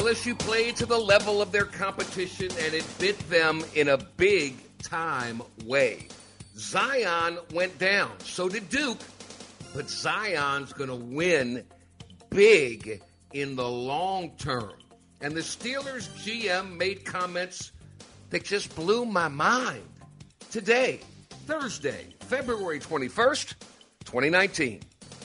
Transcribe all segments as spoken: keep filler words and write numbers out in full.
L S U played to the level of their competition, and it bit them in a big-time way. Zion went down. So did Duke. But Zion's going to win big in the long term. And the Steelers G M made comments that just blew my mind. Today, Thursday, February twenty-first, twenty nineteen.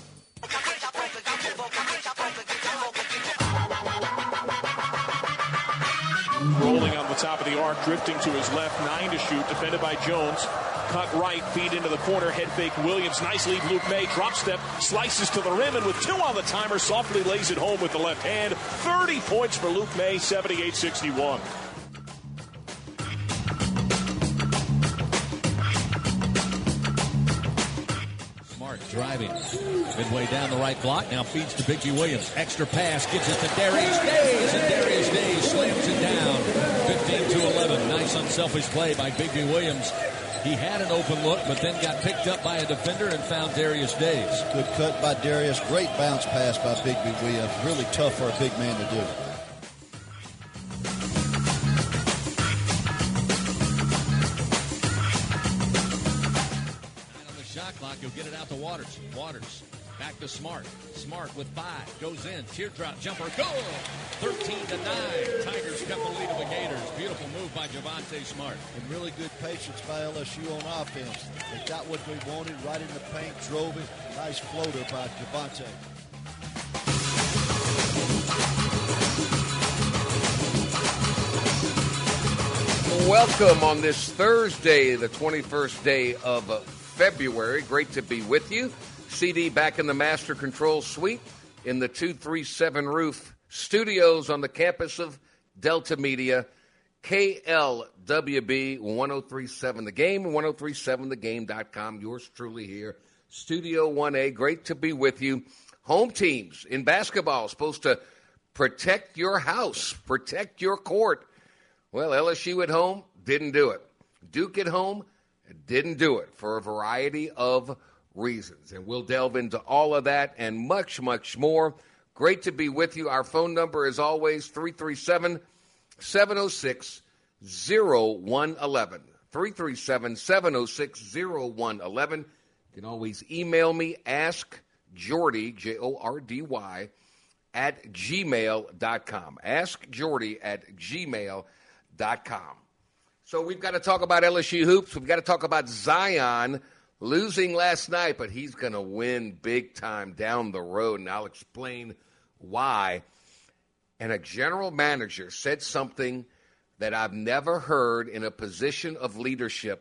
Rolling on the top of the arc, drifting to his left, nine to shoot, defended by Jones. Cut right, feed into the corner, head fake Williams. Nice lead, Luke May. Drop step, slices to the rim, and with two on the timer, softly lays it home with the left hand. thirty points for Luke May, seventy-eight sixty-one. Smart driving. Midway down the right block, now feeds to Biggie Williams. Extra pass, gives it to Darius Days, and Darius Days slams it down. fifteen to eleven. Nice unselfish play by Biggie Williams. He had an open look, but then got picked up by a defender and found Darius Days. Good cut by Darius. Great bounce pass by Biggie Williams. Really tough for a big man to do. On the shot clock, he'll get it out to Waters. Waters back to Smart. Smart with five. Goes in. Teardrop jumper. Goal! thirteen to nine. Tigers kept the lead of the Gators. Beautiful move by Javonte Smart. And really good patience by L S U on offense. They got what they wanted right in the paint, drove it. Nice floater by Javonte. Welcome on this Thursday, the twenty-first day of February. Great to be with you. C D back in the Master Control Suite in the two thirty-seven Roof Studios on the campus of Delta Media, K L W B ten thirty-seven The Game, ten thirty-seven the game dot com. Yours truly here, Studio one A. Great to be with you. Home teams in basketball supposed to protect your house, protect your court. Well, L S U at home didn't do it. Duke at home didn't do it for a variety of reasons. And we'll delve into all of that and much, much more. Great to be with you. Our phone number is always three three seven, seven oh six, oh one one one. three three seven, seven oh six, oh one one one. You can always email me, ask Jordy, J O R D Y, at gmail dot com. Ask Jordy at gmail dot com. So we've got to talk about L S U hoops. We've got to talk about Zion losing last night, but he's going to win big time down the road, and I'll explain why. And a general manager said something that I've never heard in a position of leadership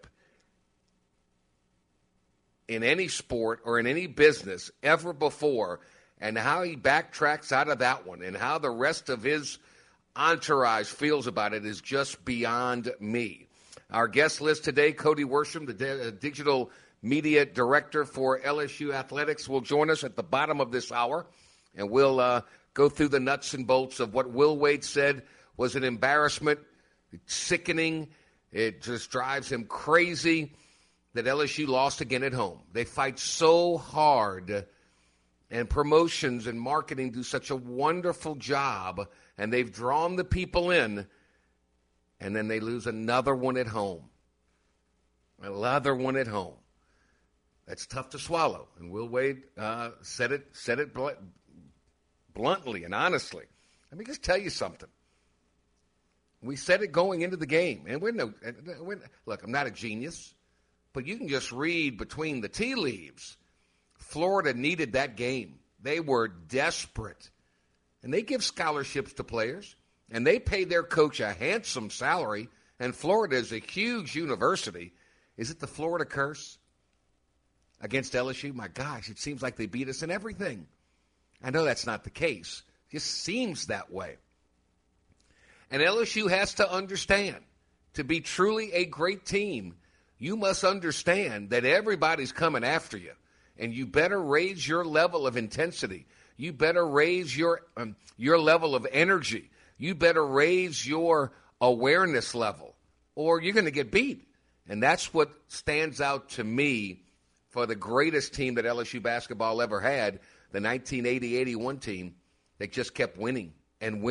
in any sport or in any business ever before, and how he backtracks out of that one and how the rest of his entourage feels about it is just beyond me. Our guest list today, Cody Worsham, the de- digital media director for L S U Athletics, will join us at the bottom of this hour, and we'll uh, go through the nuts and bolts of what Will Wade said was an embarrassment. It's sickening. It just drives him crazy that L S U lost again at home. They fight so hard, and promotions and marketing do such a wonderful job, and they've drawn the people in, and then they lose another one at home. Another one at home. That's tough to swallow. And Will Wade uh, said it said it bl- bluntly and honestly. Let me just tell you something. We said it going into the game. And we're no, we're, look, I'm not a genius, but you can just read between the tea leaves. Florida needed that game. They were desperate. And they give scholarships to players. And they pay their coach a handsome salary. And Florida is a huge university. Is it the Florida curse? Against L S U, my gosh, it seems like they beat us in everything. I know that's not the case. It just seems that way. And L S U has to understand, to be truly a great team, you must understand that everybody's coming after you. And you better raise your level of intensity. You better raise your um, your level of energy. You better raise your awareness level, or you're going to get beat. And that's what stands out to me for the greatest team that L S U basketball ever had, the nineteen eighty eighty-one team that just kept winning and winning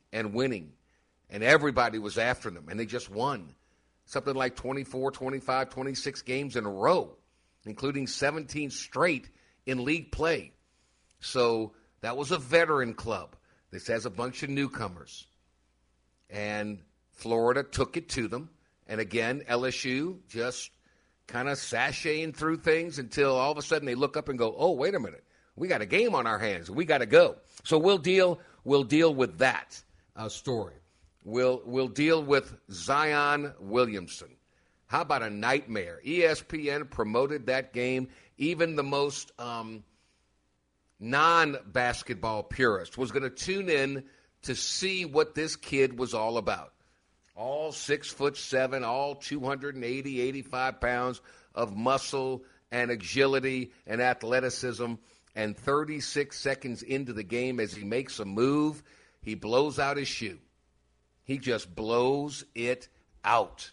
and winning. And everybody was after them, and they just won. Something like twenty-four, twenty-five, twenty-six games in a row, including seventeen straight in league play. So that was a veteran club. This has a bunch of newcomers. And Florida took it to them. And again, L S U just kind of sashaying through things until all of a sudden they look up and go, oh, wait a minute. We got a game on our hands. We got to go. So we'll deal we'll deal with that uh, story. We'll, we'll deal with Zion Williamson. How about a nightmare? E S P N promoted that game. Even the most um, non-basketball purist was going to tune in to see what this kid was all about. All six foot seven, all two hundred eighty, eighty-five pounds of muscle and agility and athleticism. And thirty-six seconds into the game, as he makes a move, he blows out his shoe. He just blows it out.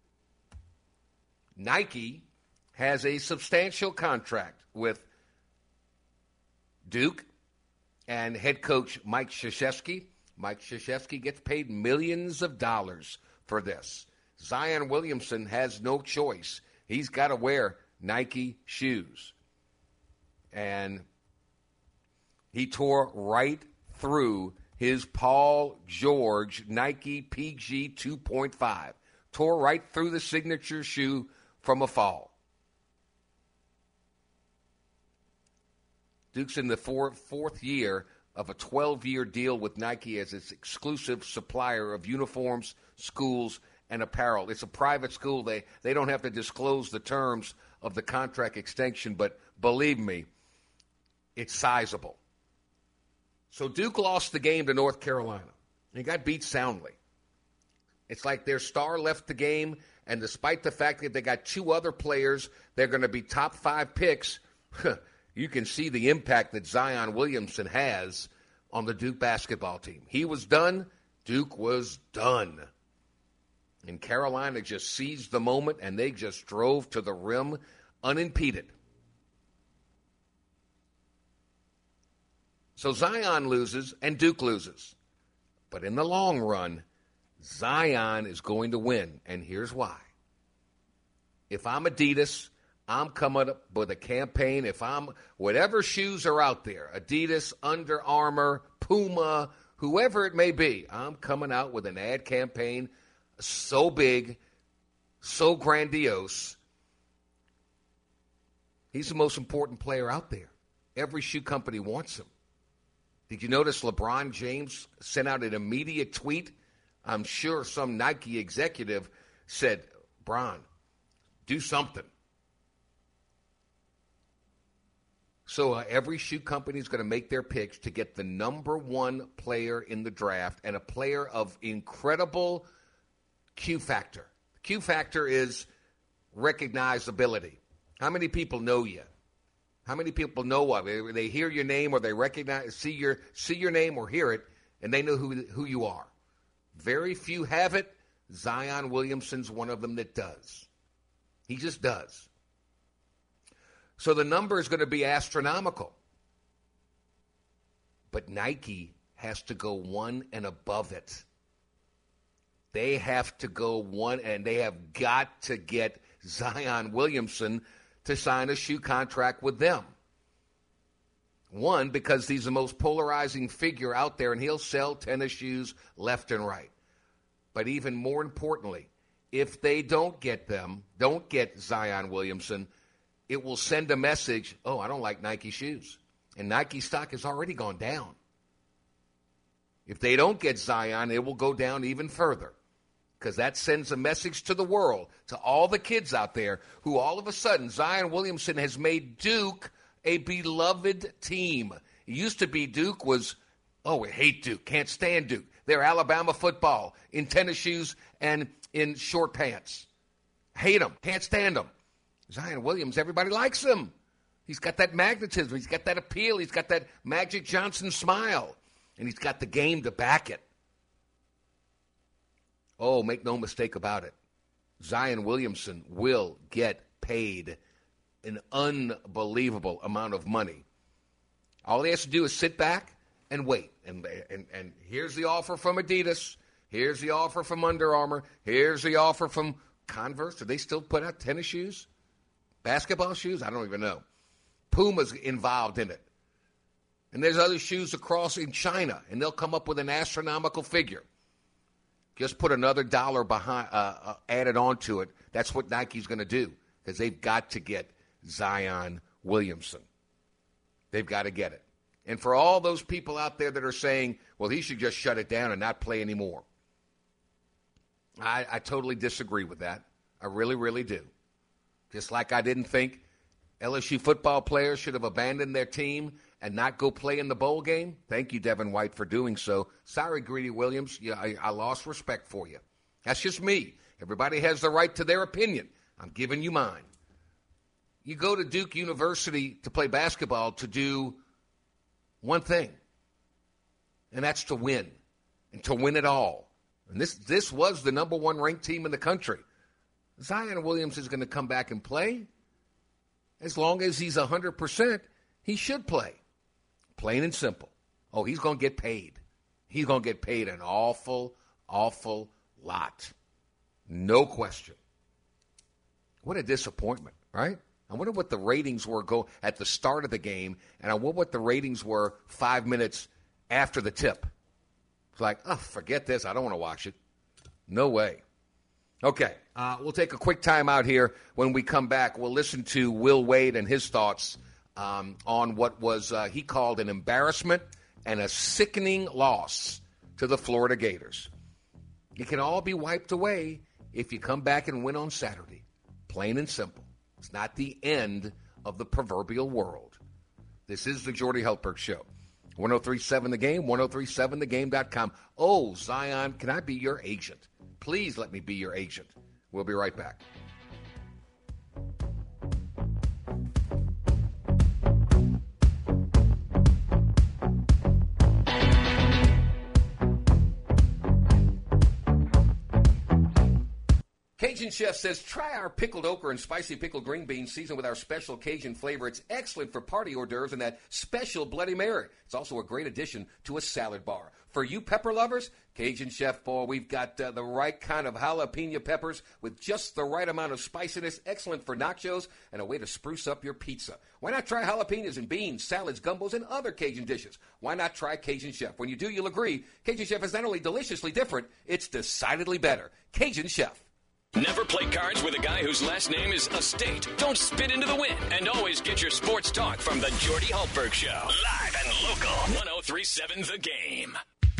Nike has a substantial contract with Duke and head coach Mike Krzyzewski. Mike Krzyzewski gets paid millions of dollars for this. Zion Williamson has no choice. He's got to wear Nike shoes. And he tore right through his Paul George Nike P G two point five. Tore right through the signature shoe from a fall. Duke's in the four, fourth year of a twelve-year deal with Nike as its exclusive supplier of uniforms, schools, and apparel. It's a private school. They, they don't have to disclose the terms of the contract extension, but believe me, it's sizable. So Duke lost the game to North Carolina. He got beat soundly. It's like their star left the game, and despite the fact that they got two other players, they're going to be top five picks, you can see the impact that Zion Williamson has on the Duke basketball team. He was done. Duke was done. And Carolina just seized the moment, and they just drove to the rim unimpeded. So Zion loses and Duke loses. But in the long run, Zion is going to win, and here's why. If I'm Adidas, I'm coming up with a campaign. If I'm, whatever shoes are out there, Adidas, Under Armour, Puma, whoever it may be, I'm coming out with an ad campaign so big, so grandiose. He's the most important player out there. Every shoe company wants him. Did you notice LeBron James sent out an immediate tweet? I'm sure some Nike executive said, Bron, do something. So uh, every shoe company is going to make their picks to get the number one player in the draft and a player of incredible Q factor. Q factor is recognizability. How many people know you? How many people know of it? They hear your name or they recognize, see your see your name or hear it, and they know who who you are. Very few have it. Zion Williamson's one of them that does. He just does. So the number is going to be astronomical. But Nike has to go one and above it. They have to go one, and they have got to get Zion Williamson to sign a shoe contract with them. One, because he's the most polarizing figure out there, and he'll sell tennis shoes left and right. But even more importantly, if they don't get them, don't get Zion Williamson, it will send a message, oh, I don't like Nike shoes. And Nike stock has already gone down. If they don't get Zion, it will go down even further. Because that sends a message to the world, to all the kids out there, who all of a sudden, Zion Williamson has made Duke a beloved team. It used to be Duke was, oh, we hate Duke, can't stand Duke. They're Alabama football in tennis shoes and in short pants. Hate them, can't stand them. Zion Williams, everybody likes him. He's got that magnetism. He's got that appeal. He's got that Magic Johnson smile. And he's got the game to back it. Oh, make no mistake about it. Zion Williamson will get paid an unbelievable amount of money. All he has to do is sit back and wait. And, and, and here's the offer from Adidas. Here's the offer from Under Armour. Here's the offer from Converse. Do they still put out tennis shoes? Basketball shoes? I don't even know. Puma's involved in it. And there's other shoes across in China, and they'll come up with an astronomical figure. Just put another dollar behind, uh, uh, added onto it. That's what Nike's going to do, because they've got to get Zion Williamson. They've got to get it. And for all those people out there that are saying, well, he should just shut it down and not play anymore, I, I totally disagree with that. I really, really do. Just like I didn't think L S U football players should have abandoned their team and not go play in the bowl game. Thank you, Devin White, for doing so. Sorry, Greedy Williams. Yeah, I, I lost respect for you. That's just me. Everybody has the right to their opinion. I'm giving you mine. You go to Duke University to play basketball to do one thing, and that's to win, and to win it all. And this this was the number one ranked team in the country. Zion Williams is going to come back and play. As long as he's one hundred percent, he should play. Plain and simple. Oh, he's going to get paid. He's going to get paid an awful, awful lot. No question. What a disappointment, right? I wonder what the ratings were go at the start of the game, and I wonder what the ratings were five minutes after the tip. It's like, oh, forget this. I don't want to watch it. No way. Okay, uh, we'll take a quick time out here. When we come back, we'll listen to Will Wade and his thoughts um, on what was uh, he called an embarrassment and a sickening loss to the Florida Gators. It can all be wiped away if you come back and win on Saturday. Plain and simple. It's not the end of the proverbial world. This is the Jordy Hultberg Show. one oh three point seven The Game, ten thirty-seven the game dot com. Oh, Zion, can I be your agent? Please let me be your agent. We'll be right back. Cajun Chef says, try our pickled okra and spicy pickled green beans seasoned with our special Cajun flavor. It's excellent for party hors d'oeuvres and that special Bloody Mary. It's also a great addition to a salad bar. For you pepper lovers, Cajun Chef, boy, we've got uh, the right kind of jalapeno peppers with just the right amount of spiciness. Excellent for nachos and a way to spruce up your pizza. Why not try jalapenos in beans, salads, gumbos, and other Cajun dishes? Why not try Cajun Chef? When you do, you'll agree. Cajun Chef is not only deliciously different, it's decidedly better. Cajun Chef. Never play cards with a guy whose last name is Estate. Don't spit into the wind. And always get your sports talk from the Jordy Hultberg Show. Live and local. ten thirty-seven The Game.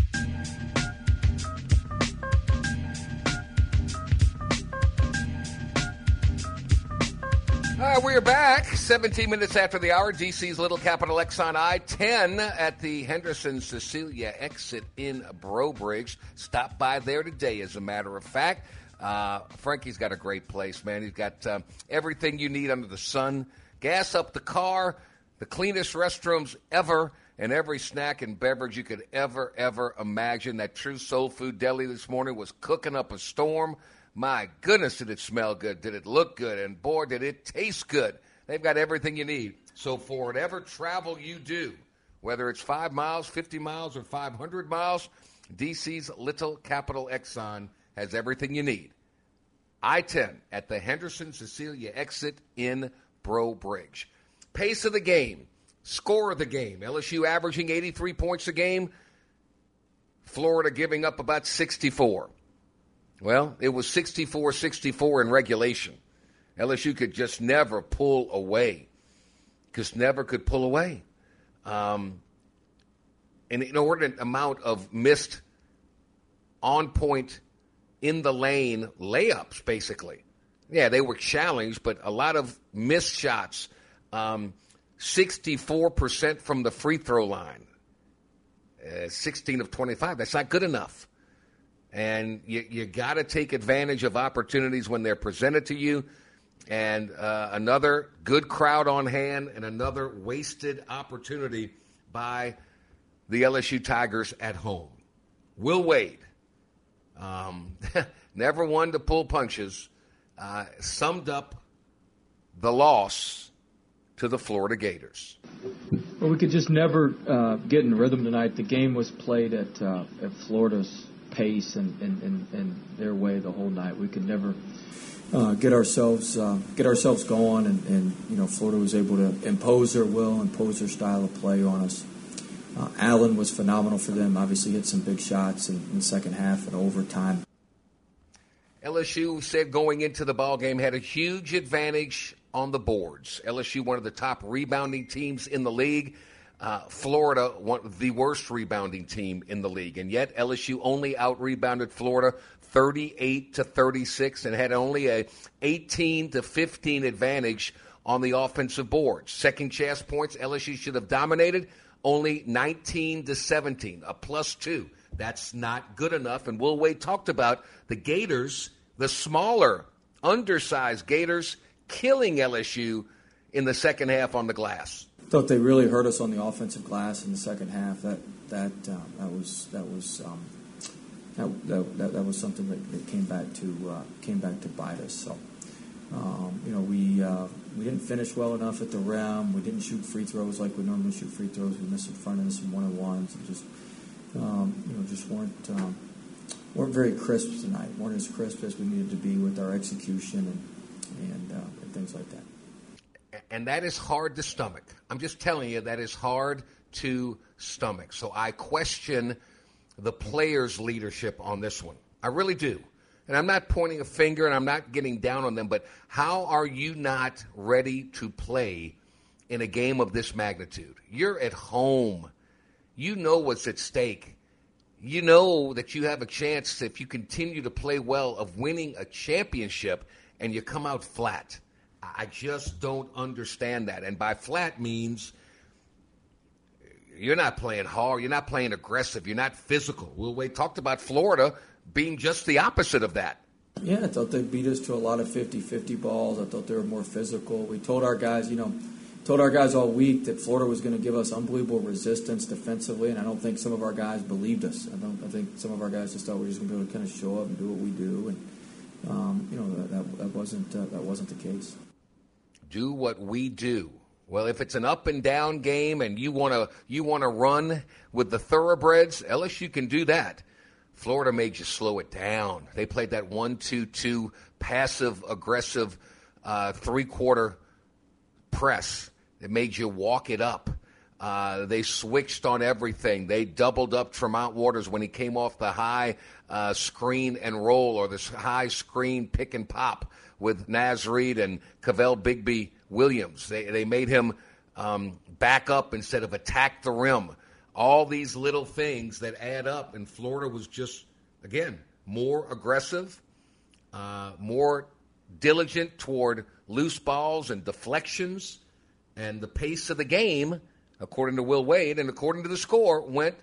All right, we're back. seventeen minutes after the hour. D C's Little Capital X on I ten at the Henderson Cecilia exit in Brobridge. Stop by there today, as a matter of fact. Uh, Frankie's got a great place, man. He's got uh, everything you need under the sun. Gas up the car, the cleanest restrooms ever, and every snack and beverage you could ever, ever imagine. That True Soul Food Deli this morning was cooking up a storm. My goodness, did it smell good? Did it look good? And, boy, did it taste good. They've got everything you need. So for whatever travel you do, whether it's five miles, fifty miles, or five hundred miles, D C's Little Capital Exxon has everything you need. I ten at the Henderson Cecilia exit in Brobridge. Pace of the game, score of the game. L S U averaging eighty-three points a game. Florida giving up about sixty-four. Well, it was sixty-four sixty-four in regulation. L S U could just never pull away. Just never could pull away. Um, an inordinate amount of missed on-point in the lane layups, basically. Yeah, they were challenged, but a lot of missed shots. Um, sixty-four percent from the free throw line. Uh, sixteen of twenty-five. That's not good enough. And you, you got to take advantage of opportunities when they're presented to you. And uh, another good crowd on hand and another wasted opportunity by the L S U Tigers at home. Will Wade. Um, never one to pull punches, uh, summed up the loss to the Florida Gators. Well, we could just never uh, get in rhythm tonight. The game was played at uh, at Florida's pace and, and, and, and their way the whole night. We could never uh, get ourselves uh, get ourselves going, and, and you know Florida was able to impose their will, impose their style of play on us. Uh, Allen was phenomenal for them. Obviously, hit some big shots in, in the second half and overtime. L S U said going into the ball game had a huge advantage on the boards. L S U, one of the top rebounding teams in the league. Uh, Florida, one the worst rebounding team in the league, and yet L S U only out-rebounded Florida thirty-eight to thirty-six and had only a eighteen to fifteen advantage on the offensive boards. Second chance points, L S U should have dominated, only nineteen to seventeen, a plus two. That's not good enough. And Will Wade talked about the Gators, the smaller, undersized Gators, killing L S U in the second half on the glass. Thought they really hurt us on the offensive glass in the second half. That that um, that was that was um, that, that, that that was something that, that came back to uh, came back to bite us. So um, you know we uh, we didn't finish well enough at the rim. We didn't shoot free throws like we normally shoot free throws. We missed in front of some one on ones and just um, you know just weren't um, weren't very crisp tonight. weren't as crisp as we needed to be with our execution and and, uh, and things like that. And that is hard to stomach. I'm just telling you, that is hard to stomach. So I question the players' leadership on this one. I really do. And I'm not pointing a finger and I'm not getting down on them, but how are you not ready to play in a game of this magnitude? You're at home. You know what's at stake. You know that you have a chance, if you continue to play well, of winning a championship, and you come out flat. I just don't understand that. And by flat means you're not playing hard. You're not playing aggressive. You're not physical. Will Wade talked about Florida being just the opposite of that. Yeah, I thought they beat us to a lot of fifty-fifty balls. I thought they were more physical. We told our guys, you know, told our guys all week that Florida was going to give us unbelievable resistance defensively, and I don't think some of our guys believed us. I don't. I think some of our guys just thought we were just going to be able to kind of show up and do what we do, and um, you know that, that, that wasn't uh, that wasn't the case. Do what we do. Well, if it's an up and down game and you want to you want to run with the thoroughbreds, L S U can do that. Florida made you slow it down. They played that one two two passive aggressive uh, three quarter press. It made you walk it up. Uh, they switched on everything. They doubled up Tremont Waters when he came off the high uh, screen and roll, or the high screen pick and pop with Naz Reid and Cavell Bigby Williams. They they made him um, back up instead of attack the rim. All these little things that add up, and Florida was just, again, more aggressive, uh, more diligent toward loose balls and deflections, and the pace of the game, according to Will Wade and according to the score, went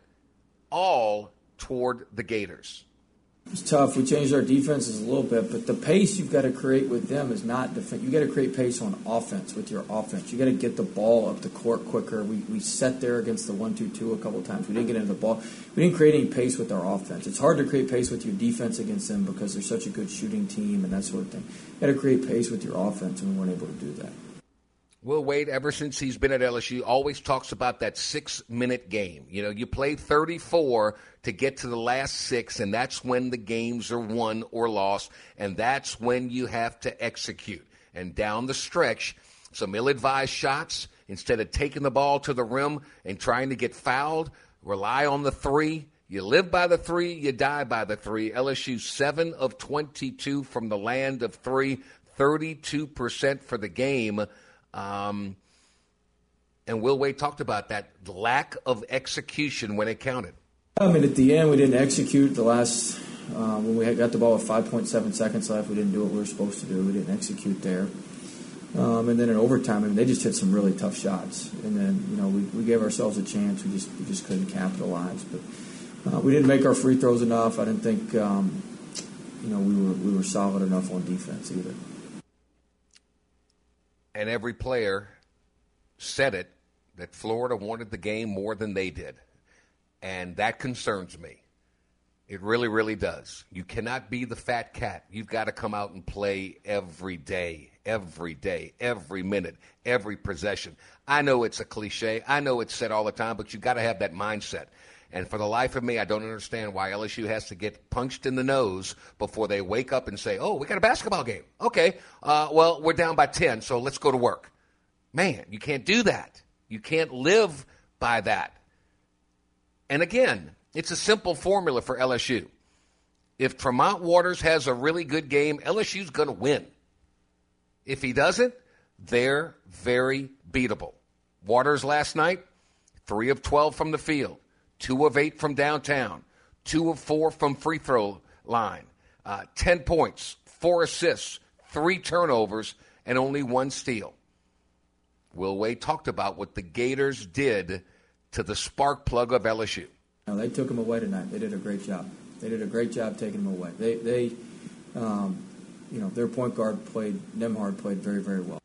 all toward the Gators. It's tough. We changed our defenses a little bit, but the pace you've got to create with them is not defense. You've got to create pace on offense with your offense. You've got to get the ball up the court quicker. We we sat there against the one two two a couple of times. We didn't get into the ball. We didn't create any pace with our offense. It's hard to create pace with your defense against them because they're such a good shooting team and that sort of thing. You've got to create pace with your offense, and we weren't able to do that. Will Wade, ever since he's been at L S U, always talks about that six-minute game. You know, you play thirty-four to get to the last six, and that's when the games are won or lost, and that's when you have to execute. And down the stretch, some ill-advised shots, instead of taking the ball to the rim and trying to get fouled, rely on the three. You live by the three, you die by the three. L S U seven of twenty-two from the land of three, thirty-two percent for the game. Um, and Will Wade talked about that lack of execution when it counted. I mean, at the end, we didn't execute the last uh, when we had got the ball with five point seven seconds left. We didn't do what we were supposed to do. We didn't execute there. Um, and then in overtime, I mean, they just hit some really tough shots. And then, you know, we, we gave ourselves a chance. We just we just couldn't capitalize. But uh, we didn't make our free throws enough. I didn't think, um, you know, we were we were solid enough on defense either. And every player said it, that Florida wanted the game more than they did. And that concerns me. It really, really does. You cannot be the fat cat. You've got to come out and play every day, every day, every minute, every possession. I know it's a cliche. I know it's said all the time, but you've got to have that mindset. And for the life of me, I don't understand why L S U has to get punched in the nose before they wake up and say, oh, we got a basketball game. Okay, uh, well, we're down by ten, so let's go to work. Man, you can't do that. You can't live by that. And again, it's a simple formula for L S U. If Tremont Waters has a really good game, L S U's going to win. If he doesn't, they're very beatable. Waters last night, three of twelve from the field, two of eight from downtown, two of four from free throw line, uh, ten points, four assists, three turnovers, and only one steal. Will Wade talked about what the Gators did to the spark plug of L S U. No, they took him away tonight. They did a great job. They did a great job taking him away. They, they, um, you know, their point guard played, Nembhard played very, very well.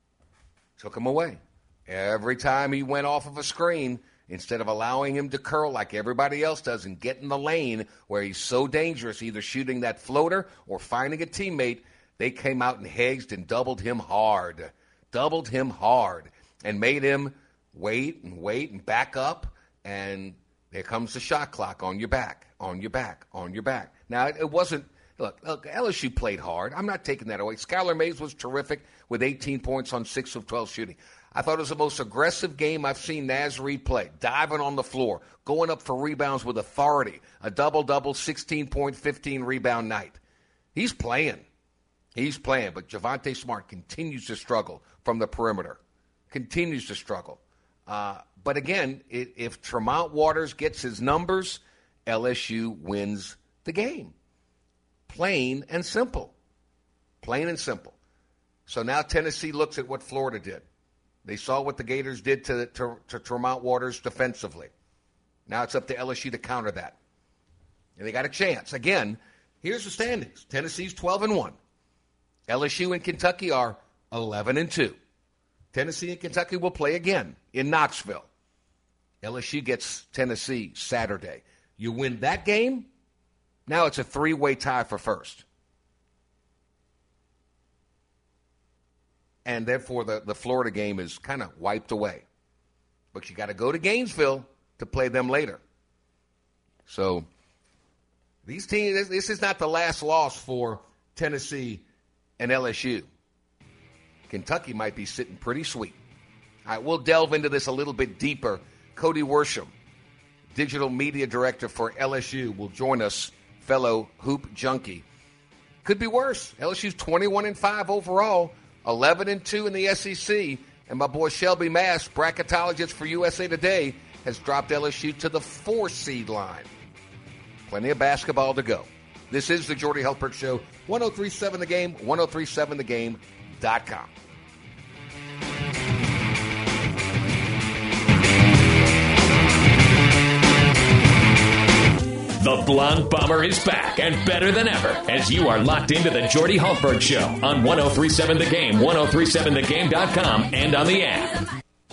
Took him away. Every time he went off of a screen, instead of allowing him to curl like everybody else does and get in the lane where he's so dangerous, either shooting that floater or finding a teammate, they came out and hedged and doubled him hard. Doubled him hard and made him wait and wait and back up, and there comes the shot clock on your back, on your back, on your back. Now, it wasn't – look, look, L S U played hard. I'm not taking that away. Skylar Mays was terrific with eighteen points on six of twelve shooting. I thought it was the most aggressive game I've seen Naz Reid play, diving on the floor, going up for rebounds with authority, a double-double, sixteen-point, fifteen-rebound night. He's playing. He's playing, but Javonte Smart continues to struggle from the perimeter, continues to struggle. Uh, but again, it, if Tremont Waters gets his numbers, L S U wins the game. Plain and simple. Plain and simple. So now Tennessee looks at what Florida did. They saw what the Gators did to, to, to Tremont Waters defensively. Now it's up to L S U to counter that. And they got a chance. Again, here's the standings. Tennessee's twelve and one. L S U and Kentucky are eleven and two. Tennessee and Kentucky will play again in Knoxville. L S U gets Tennessee Saturday. You win that game, now it's a three-way tie for first. And therefore, the, the Florida game is kind of wiped away. But you got to go to Gainesville to play them later. So these teams, this is not the last loss for Tennessee and L S U. Kentucky might be sitting pretty sweet. All right, we'll delve into this a little bit deeper. Cody Worsham, digital media director for L S U, will join us, fellow hoop junkie. Could be worse. L S U's twenty-one and five overall, eleven and two in the S E C, and my boy Shelby Mass, bracketologist for U S A Today, has dropped L S U to the four seed line. Plenty of basketball to go. This is the Jordy Hultberg Show, one oh three point seven The Game, one oh three point seven the game dot com. The Blonde Bomber is back and better than ever as you are locked into the Jordy Hultberg Show on one oh three point seven The Game, one oh three point seven the game dot com, and on the app.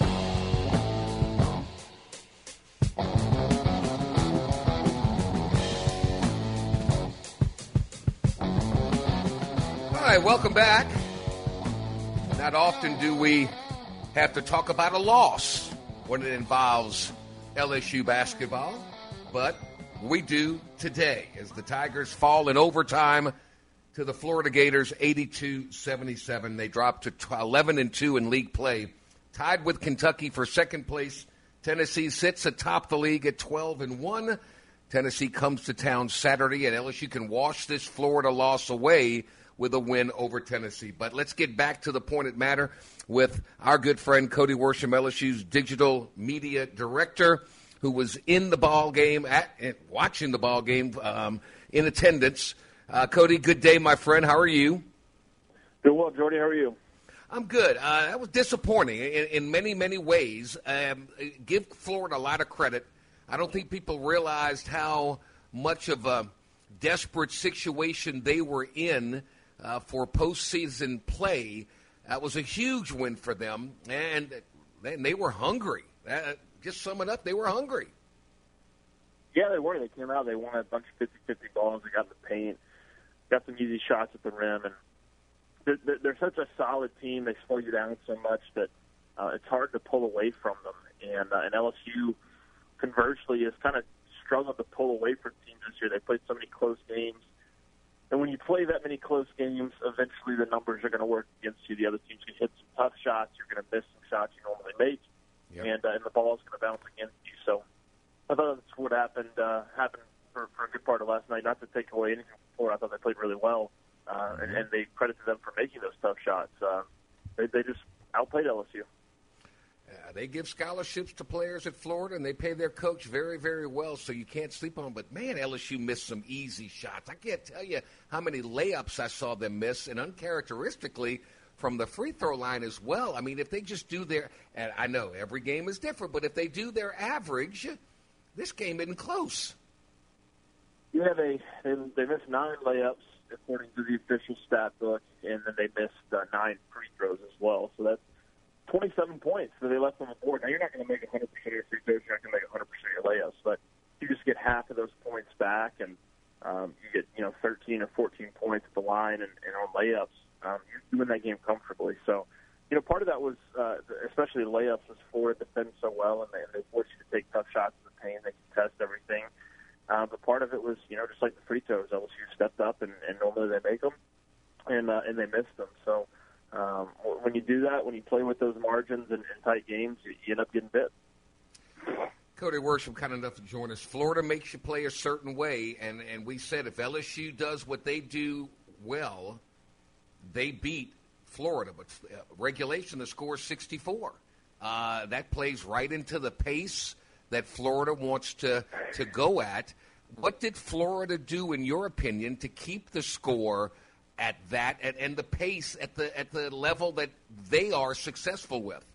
All right, welcome back. Not often do we have to talk about a loss when it involves L S U basketball, but we do today as the Tigers fall in overtime to the Florida Gators eighty-two seventy-seven. They drop to eleven and two in league play, tied with Kentucky for second place. Tennessee sits atop the league at twelve and one. Tennessee comes to town Saturday, and L S U can wash this Florida loss away with a win over Tennessee. But let's get back to the point that matter with our good friend Cody Worsham, L S U's digital media director, who was in the ball game, at, watching the ball game, um, in attendance. Uh, Cody, good day, my friend. How are you? Doing well, Jordy. How are you? I'm good. Uh, that was disappointing in, in many, many ways. Um, give Florida a lot of credit. I don't think people realized how much of a desperate situation they were in uh, for postseason play. That was a huge win for them, and they, they were hungry. Uh, just sum it up, they were hungry. Yeah, they were. They came out. They won a bunch of fifty-fifty balls. They got in the paint, got some easy shots at the rim, and they're, they're, they're such a solid team. They slow you down so much that uh, it's hard to pull away from them. And, uh, and L S U, conversely, has kind of struggled to pull away from teams this year. They played so many close games. And when you play that many close games, eventually the numbers are going to work against you. The other team's going to hit some tough shots. You're going to miss some shots you normally make, yep. and, uh, and the ball is going to bounce against you. So I thought that's what happened uh, happened for, for a good part of last night. Not to take away anything from Florida, I thought they played really well, uh, mm-hmm. and, and they credited them for making those tough shots. Uh, they, they just outplayed L S U. Uh, they give scholarships to players at Florida, and they pay their coach very, very well, so you can't sleep on them. But, man, L S U missed some easy shots. I can't tell you how many layups I saw them miss, and uncharacteristically from the free throw line as well. I mean, if they just do their – and I know every game is different, but if they do their average, this game isn't close. Yeah, they, they, they missed nine layups, according to the official stat book, and then they missed uh, nine free throws as well. So that's twenty-seven points that they left on the board. Now, you're not going to make one hundred percent of your free throws. You're not going to make one hundred percent of your layups. But you just get half of those points back, and um, you get, you know, thirteen or fourteen points at the line and, and on layups. Um, you're doing that game comfortably. So, you know, part of that was, uh, especially the layups, was Florida defends so well, and they, and they force you to take tough shots in the paint. They can test everything. Uh, but part of it was, you know, just like the free throws, L S U stepped up, and, and normally they make them, and uh, and they missed them. So, Um, when you do that, when you play with those margins and, and tight games, you, you end up getting bit. Cody Worsham, kind enough to join us. Florida makes you play a certain way, and, and we said if L S U does what they do well, they beat Florida. But uh, regulation, the score is sixty-four. Uh, that plays right into the pace that Florida wants to, to go at. What did Florida do, in your opinion, to keep the score at that and, and the pace at the at the level that they are successful with?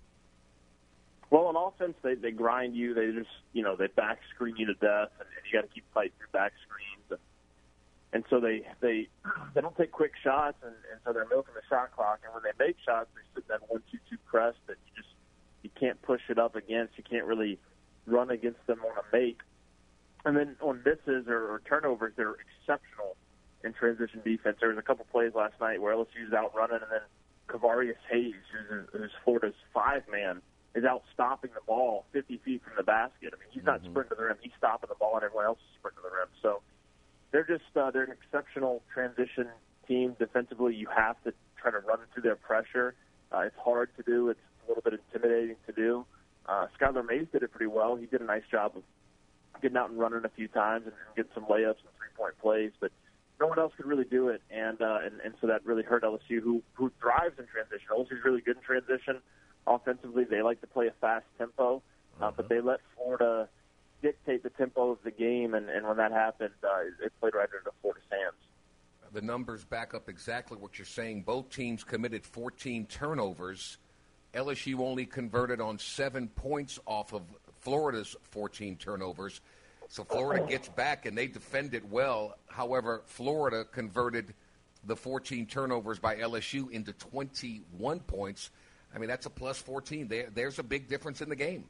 Well, on offense, they, they grind you. They just, you know, they back screen you to death, and, and you got to keep fighting through back screens. And, and so they they they don't take quick shots, and, and so they're milking the shot clock. And when they make shots, they sit that one two two press that you just you can't push it up against. You can't really run against them on a make. And then on misses or, or turnovers, they're exceptional in transition defense. There was a couple plays last night where L S U's out running, and then Kavarius Hayes, who's, who's Florida's five-man, is out stopping the ball fifty feet from the basket. I mean, he's not mm-hmm. sprinting to the rim. He's stopping the ball, and everyone else is sprinting to the rim. So they're just uh, they're an exceptional transition team defensively. You have to try to run through their pressure. Uh, it's hard to do. It's a little bit intimidating to do. Uh, Skylar Mays did it pretty well. He did a nice job of getting out and running a few times and, and getting some layups and three-point plays, but no one else could really do it, and uh, and, and so that really hurt L S U, who who thrives in transition. L S U's really good in transition. Offensively, they like to play a fast tempo, uh, uh-huh. but they let Florida dictate the tempo of the game, and, and when that happened, uh, it played right into Florida's hands. The numbers back up exactly what you're saying. Both teams committed fourteen turnovers. L S U only converted on seven points off of Florida's fourteen turnovers. So Florida gets back, and they defended well. However, Florida converted the fourteen turnovers by L S U into twenty-one points. I mean, that's a plus fourteen. There, there's a big difference in the game.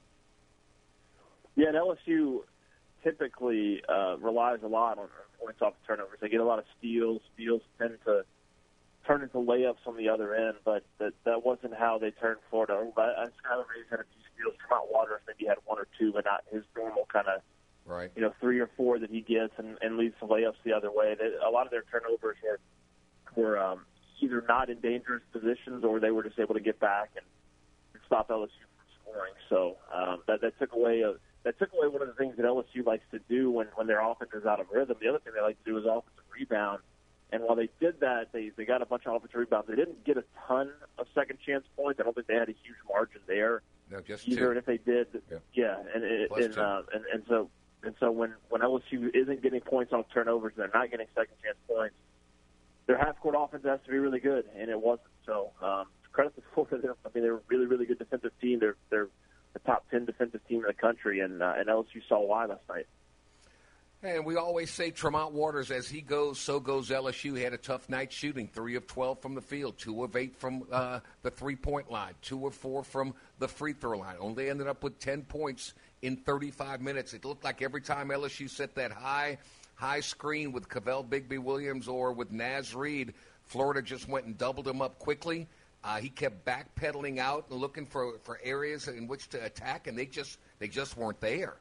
Yeah, and L S U typically uh, relies a lot on points off turnovers. They get a lot of steals. Steals tend to turn into layups on the other end, but that, that wasn't how they turned Florida over. I, I Skylar Mays had a few steals. Tremont Waters maybe had one or two, but not his normal kind of Right. You know, three or four that he gets and, and leads some layups the other way. They, a lot of their turnovers were were um, either not in dangerous positions or they were just able to get back and stop L S U from scoring. So um, that that took away a, that took away one of the things that L S U likes to do when, when their offense is out of rhythm. The other thing they like to do is offensive rebound. And while they did that, they, they got a bunch of offensive rebounds. They didn't get a ton of second chance points. I don't think they had a huge margin there. No, just either. two. And if they did, yeah, yeah and it, and, uh, and and so. And so when, when L S U isn't getting points off turnovers, they're not getting second-chance points, their half-court offense has to be really good, and it wasn't. So um, credit to Florida. I mean, they're a really, really good defensive team. They're they're a top ten defensive team in the country, and, uh, and L S U saw why last night. And we always say Tremont Waters, as he goes, so goes L S U. He had a tough night shooting, three of twelve from the field, two of eight from uh, the three-point line, two of four from the free throw line. Only ended up with ten points in thirty-five minutes. It looked like every time L S U set that high, high screen with Cavell Bigby-Williams or with Naz Reid, Florida just went and doubled him up quickly. Uh, he kept backpedaling out and looking for, for areas in which to attack, and they just they just weren't there.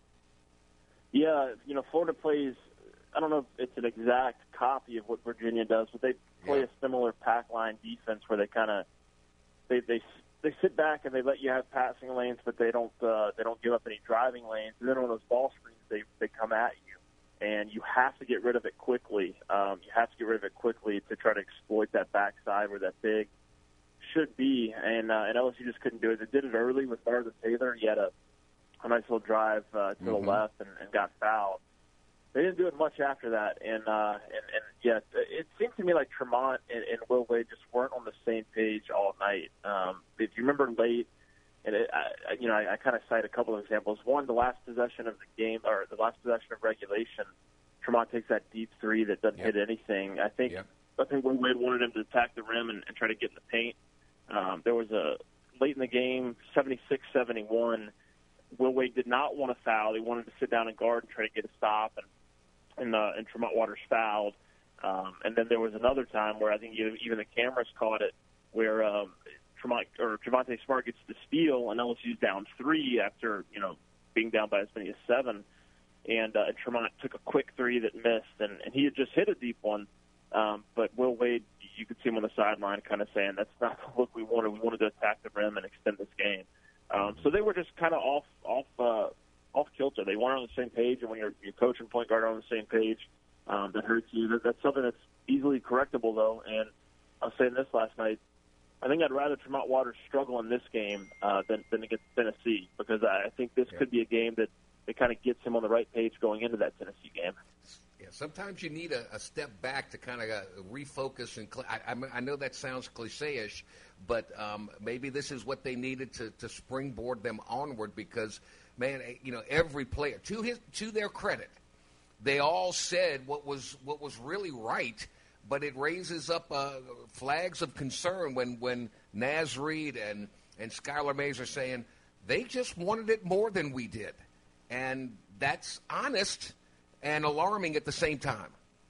Yeah, you know, Florida plays, I don't know if it's an exact copy of what Virginia does, but they play yeah. a similar pack line defense where they kind of, they, they they sit back and they let you have passing lanes, but they don't uh, they don't give up any driving lanes. And then on those ball screens, they, they come at you, and you have to get rid of it quickly. Um, you have to get rid of it quickly to try to exploit that backside where that big should be, and, uh, and L S U just couldn't do it. They did it early with Darvin Taylor. He had a a nice little drive uh, to mm-hmm. the left and, and got fouled. They didn't do it much after that, and uh, and, and yeah, it seemed to me like Tremont and, and Will Wade just weren't on the same page all night. Um, if you remember late, and it, I, you know, I, I kind of cite a couple of examples. One, the last possession of the game, or the last possession of regulation, Tremont takes that deep three that doesn't yep. hit anything. I think yep. I think Will Wade wanted him to attack the rim and, and try to get in the paint. Um, there was a late in the game, seventy-six seventy-one. Will Wade did not want to foul. He wanted to sit down and guard and try to get a stop, and and, uh, and Tremont Waters fouled. Um, and then there was another time where I think even the cameras caught it, where um, Tremont or Javonte Smart gets the steal, and L S U's down three after you know being down by as many as seven, and, uh, and Tremont took a quick three that missed, and, and he had just hit a deep one. Um, but Will Wade, you could see him on the sideline kind of saying, that's not the look we wanted. We wanted to attack the rim and extend this game. Um, so they were just kind of off off uh, off kilter. They weren't on the same page, and when your your coach and point guard are on the same page, um, that hurts you. That, that's something that's easily correctable, though. And I was saying this last night. I think I'd rather Tremont Waters struggle in this game uh, than than against Tennessee, because I think this yeah. could be a game that, that kind of gets him on the right page going into that Tennessee game. Yeah, sometimes you need a, a step back to kind of uh, refocus. And cl- I, I, I know that sounds cliche-ish, but um, maybe this is what they needed to, to springboard them onward, because, man, you know, every player, to his to their credit, they all said what was what was really right, but it raises up uh, flags of concern when, when Naz Reid and, and Skylar Mays are saying they just wanted it more than we did. And that's honest and alarming at the same time.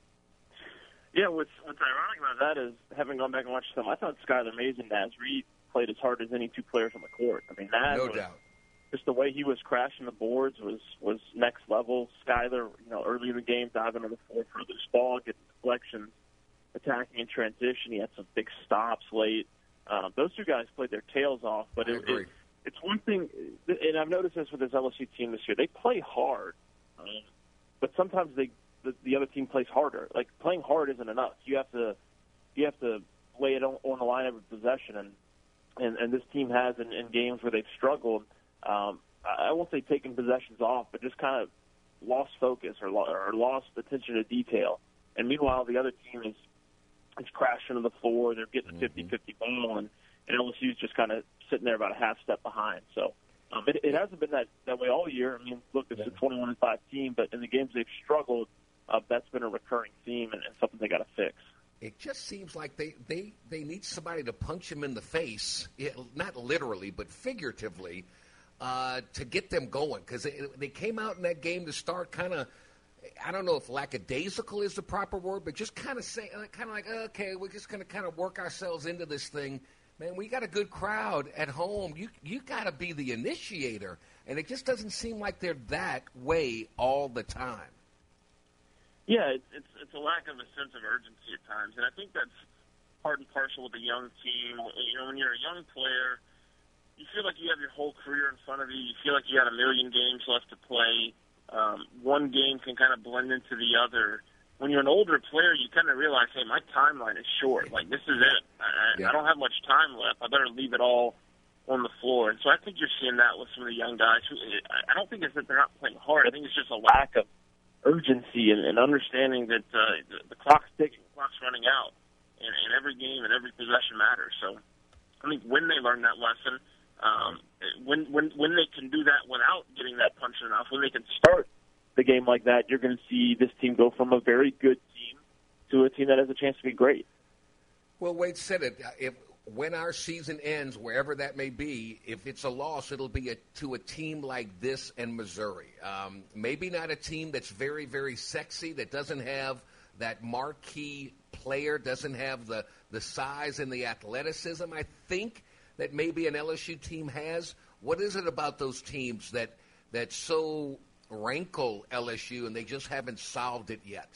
Yeah, what's, what's ironic about that is, having gone back and watched them, I thought Skylar Mays and Naz Reid played as hard as any two players on the court. I mean, Naz, no was, doubt. Just the way he was crashing the boards was, was next level. Skylar, you know, early in the game, diving on the floor for this ball, getting deflections, attacking in transition. He had some big stops late. Um, those two guys played their tails off, but it, it, it's one thing, and I've noticed this with this L S U team this year. They play hard. Um, But sometimes they, the, the other team plays harder. Like, playing hard isn't enough. You have to, you have to lay it on, on the line every possession, and and, and this team has in, in games where they've struggled. Um, I won't say taking possessions off, but just kind of lost focus or, or lost attention to detail. And meanwhile, the other team is is crashing to the floor. They're getting a fifty-fifty ball, and, and L S U's just kind of sitting there about a half step behind. So. Um, it, it hasn't been that, that way all year. I mean, look, it's yeah. a twenty-one and five team, but in the games they've struggled, uh, that's been a recurring theme and, and something they got to fix. It just seems like they, they, they need somebody to punch them in the face, not literally, but figuratively, uh, to get them going. Because they, they came out in that game to start kind of, I don't know if lackadaisical is the proper word, but just kind of say, kind of like, okay, we're just going to kind of work ourselves into this thing. Man, we got a good crowd at home. You you got to be the initiator, and it just doesn't seem like they're that way all the time. Yeah, it's it's, it's a lack of a sense of urgency at times, and I think that's part and parcel with a young team. You know, when you're a young player, you feel like you have your whole career in front of you. You feel like you got a million games left to play. Um, one game can kind of blend into the other. When you're an older player, you kind of realize, hey, my timeline is short. Like, this is it. I, yeah. I don't have much time left. I better leave it all on the floor. And so I think you're seeing that with some of the young guys. Who, I don't think it's that they're not playing hard. I think it's just a lack of urgency and, and understanding that uh, the, the clock's ticking, the clock's running out, and, and every game and every possession matters. So I think when they learn that lesson, um, when, when, when they can do that without getting that punch enough, when they can start the game like that, you're going to see this team go from a very good team to a team that has a chance to be great. Well, Wade said it. If when our season ends, wherever that may be, if it's a loss, it'll be a, to a team like this in Missouri. Um, maybe not a team that's very, very sexy, that doesn't have that marquee player, doesn't have the, the size and the athleticism, I think, that maybe an L S U team has. What is it about those teams that that so rankle L S U and they just haven't solved it yet?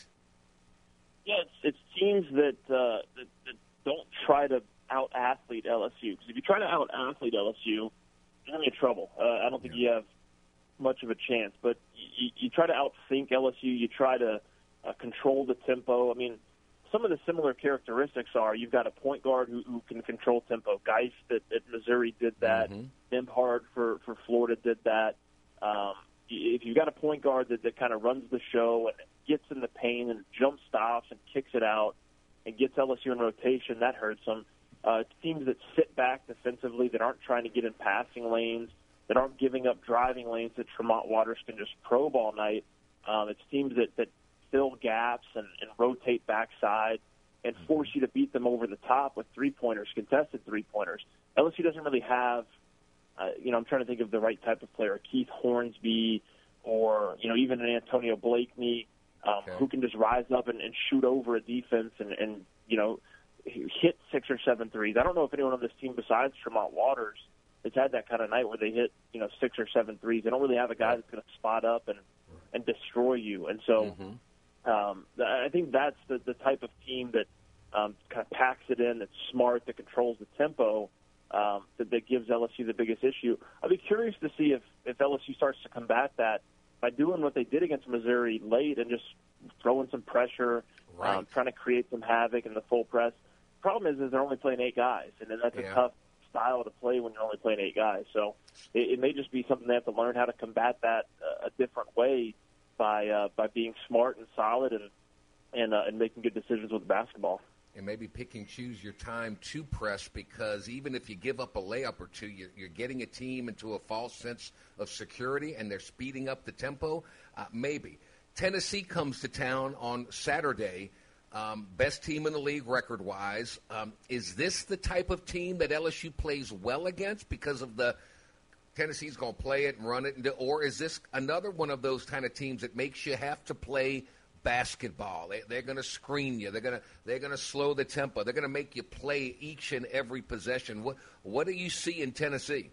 Yeah, it's, it's teams that, uh, that, that don't try to out-athlete L S U. Because if you try to out-athlete L S U, you're going to be in trouble. Uh, I don't think yeah. you have much of a chance. But you, you try to out-think L S U. You try to uh, control the tempo. I mean, some of the similar characteristics are you've got a point guard who, who can control tempo. Geist at, at Missouri did that. Mm-hmm. Nembhard for, for Florida did that. Um, if you've got a point guard that, that kind of runs the show and gets in the paint and jump stops and kicks it out and gets L S U in rotation, that hurts them. Uh, teams that sit back defensively, that aren't trying to get in passing lanes, that aren't giving up driving lanes that Tremont Waters can just probe all night. Um, it's teams that, that fill gaps and, and rotate backside and force you to beat them over the top with three-pointers, contested three-pointers. L S U doesn't really have, uh, you know, I'm trying to think of the right type of player, Keith Hornsby or, you know, even an Antonio Blakeney um, okay. who can just rise up and, and shoot over a defense and, and, you know, hit six or seven threes. I don't know if anyone on this team besides Tremont Waters has had that kind of night where they hit, you know, six or seven threes. They don't really have a guy that's going to spot up and, and destroy you. And so mm-hmm. um, I think that's the, the type of team that um, kind of packs it in, that's smart, that controls the tempo, um, that, that gives L S U the biggest issue. I'd be curious to see if, if L S U starts to combat that by doing what they did against Missouri late and just throwing some pressure, right. um, trying to create some havoc in the full press. Problem is, is they're only playing eight guys, and that's yeah. a tough style to play when you're only playing eight guys. So it, it may just be something they have to learn how to combat that uh, a different way by uh, by being smart and solid and and, uh, and making good decisions with the basketball. And maybe pick and choose your time to press, because even if you give up a layup or two, you're, you're getting a team into a false sense of security, and they're speeding up the tempo. Uh, maybe. Tennessee comes to town on Saturday. Um, best team in the league record-wise. Um, is this the type of team that L S U plays well against because of the Tennessee's going to play it and run it, and do, or is this another one of those kind of teams that makes you have to play basketball? They, they're going to screen you. They're going to they're going to slow the tempo. They're going to make you play each and every possession. What what do you see in Tennessee?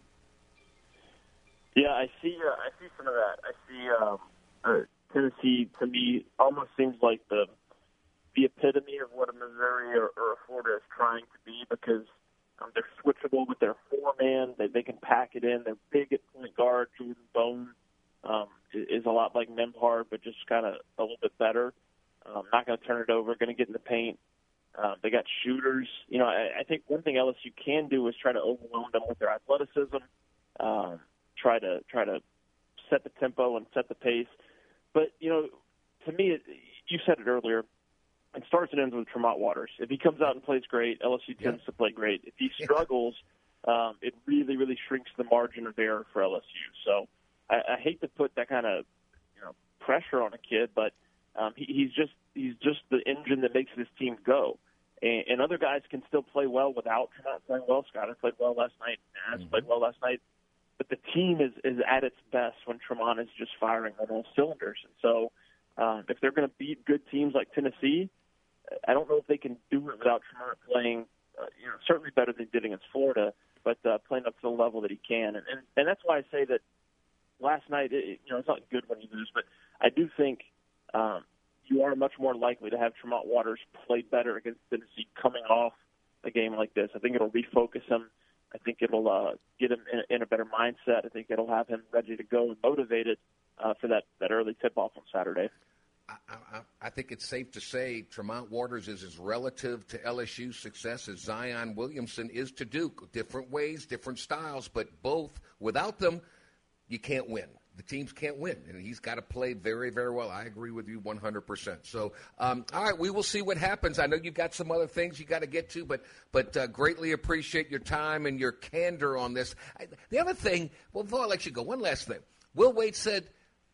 Yeah, I see. Uh, I see some of that. I see um, uh, Tennessee. To me, almost seems like the the epitome of what a Missouri or, or a Florida is trying to be, because um, they're switchable with their four-man. They, they can pack it in. They're big at point guard. Jordan Bone um, is a lot like Nembhard, but just kind of a little bit better. Um, not going to turn it over, going to get in the paint. Um, they got shooters. You know, I, I think one thing L S U can do is try to overwhelm them with their athleticism, um, try to try to set the tempo and set the pace. But, you know, to me, it, you said it earlier, it starts and ends with Tremont Waters. If he comes out and plays great, L S U tends yeah. to play great. If he struggles, um, it really, really shrinks the margin of error for L S U. So I, I hate to put that kind of you know pressure on a kid, but um, he, he's just he's just the engine that makes this team go. And, and other guys can still play well without Tremont playing well. Scotter played well last night. Naz mm-hmm. played well last night. But the team is, is at its best when Tremont is just firing on all cylinders. And so um, if they're going to beat good teams like Tennessee, I don't know if they can do it without Tremont playing, uh, you know, certainly better than he did against Florida, but uh, playing up to the level that he can. And, and, and that's why I say that last night, it, you know, it's not good when you lose, but I do think um, you are much more likely to have Tremont Waters play better against Tennessee coming off a game like this. I think it'll refocus him. I think it'll uh, get him in, in a better mindset. I think it'll have him ready to go and motivated uh, for that, that early tip-off on Saturday. I, I, I think it's safe to say Tremont Waters is as relative to L S U's success as Zion Williamson is to Duke. Different ways, different styles, but both, without them, you can't win. The teams can't win, and he's got to play very, very well. I agree with you one hundred percent. So, um, all right, we will see what happens. I know you've got some other things you got to get to, but but uh, greatly appreciate your time and your candor on this. I, the other thing, well, before I let you go, one last thing. Will Wade said,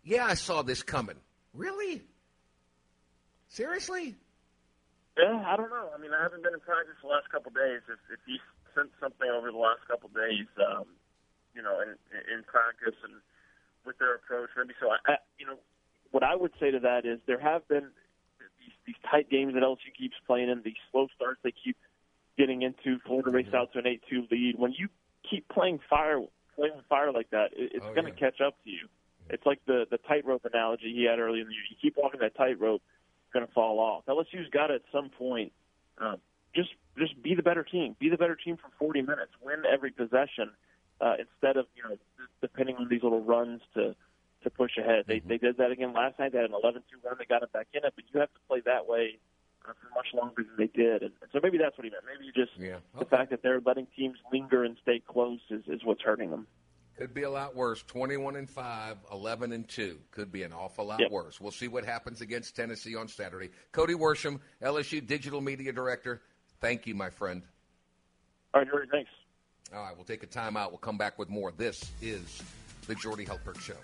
yeah, I saw this coming. Really? Seriously? Yeah, I don't know. I mean, I haven't been in practice the last couple of days. If, if he sent something over the last couple of days, um, you know, in, in practice and with their approach, maybe so. I, I, you know, what I would say to that is there have been these, these tight games that L S U keeps playing in, these slow starts they keep getting into. Florida raced out to an eight two lead. When you keep playing fire, playing with fire like that, it, it's oh, going to yeah. catch up to you. It's like the the tightrope analogy he had earlier in the year. You keep walking that tightrope, it's going to fall off. L S U's got to at some point uh, just just be the better team. Be the better team for forty minutes. Win every possession uh, instead of you know depending on these little runs to to push ahead. They mm-hmm. they did that again last night. They had an eleven two run. They got it back in it, but you have to play that way uh, for much longer than they did. And, and so maybe that's what he meant. Maybe just yeah. okay. the fact that they're letting teams linger and stay close is, is what's hurting them. Could be a lot worse. twenty-one and five, eleven and two. Could be an awful lot yep. worse. We'll see what happens against Tennessee on Saturday. Cody Worsham, L S U Digital Media Director. Thank you, my friend. All right, Jordy, thanks. All right, we'll take a timeout. We'll come back with more. This is the Jordy Hultberg Show.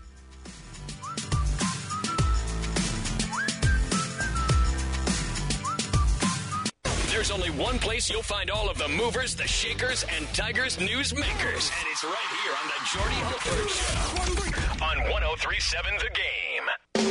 There's only one place you'll find all of the movers, the shakers, and Tigers news makers. And it's right here on the Jordy Hultberg Show on one oh three point seven The Game.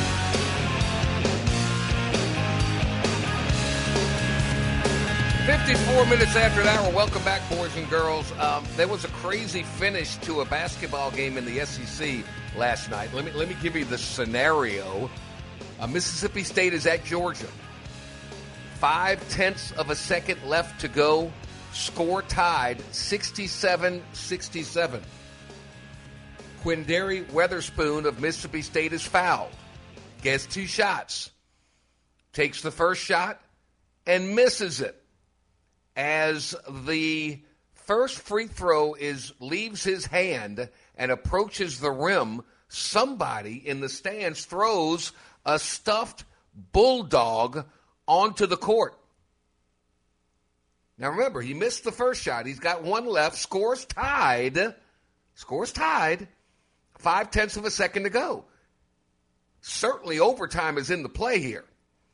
fifty-four minutes after the hour. Welcome back, boys and girls. Um, there was a crazy finish to a basketball game in the S E C last night. Let me, let me give you the scenario. Uh, Mississippi State is at Georgia. Five-tenths of a second left to go. Score tied, sixty-seven sixty-seven. Quindary Weatherspoon of Mississippi State is fouled. Gets two shots. Takes the first shot and misses it. As the first free throw is leaves his hand and approaches the rim, somebody in the stands throws a stuffed bulldog onto the court. Now remember, he missed the first shot. He's got one left. Scores tied. Scores tied. Five-tenths of a second to go. Certainly overtime is in the play here.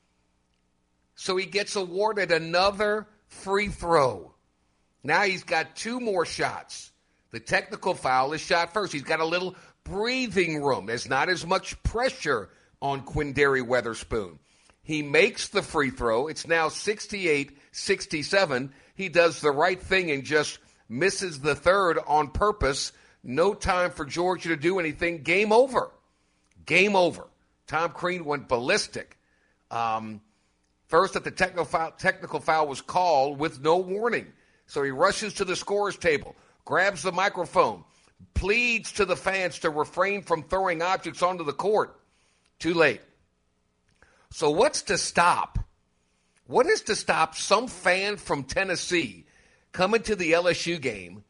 So he gets awarded another free throw. Now he's got two more shots. The technical foul is shot first. He's got a little breathing room. There's not as much pressure on Quindary Weatherspoon. He makes the free throw. It's now sixty-eight sixty-seven. He does the right thing and just misses the third on purpose. No time for Georgia to do anything. Game over. Game over. Tom Crean went ballistic. Um, first that the technical foul, technical foul was called with no warning. So he rushes to the scorer's table, grabs the microphone, pleads to the fans to refrain from throwing objects onto the court. Too late. So what's to stop? What is to stop some fan from Tennessee coming to the L S U game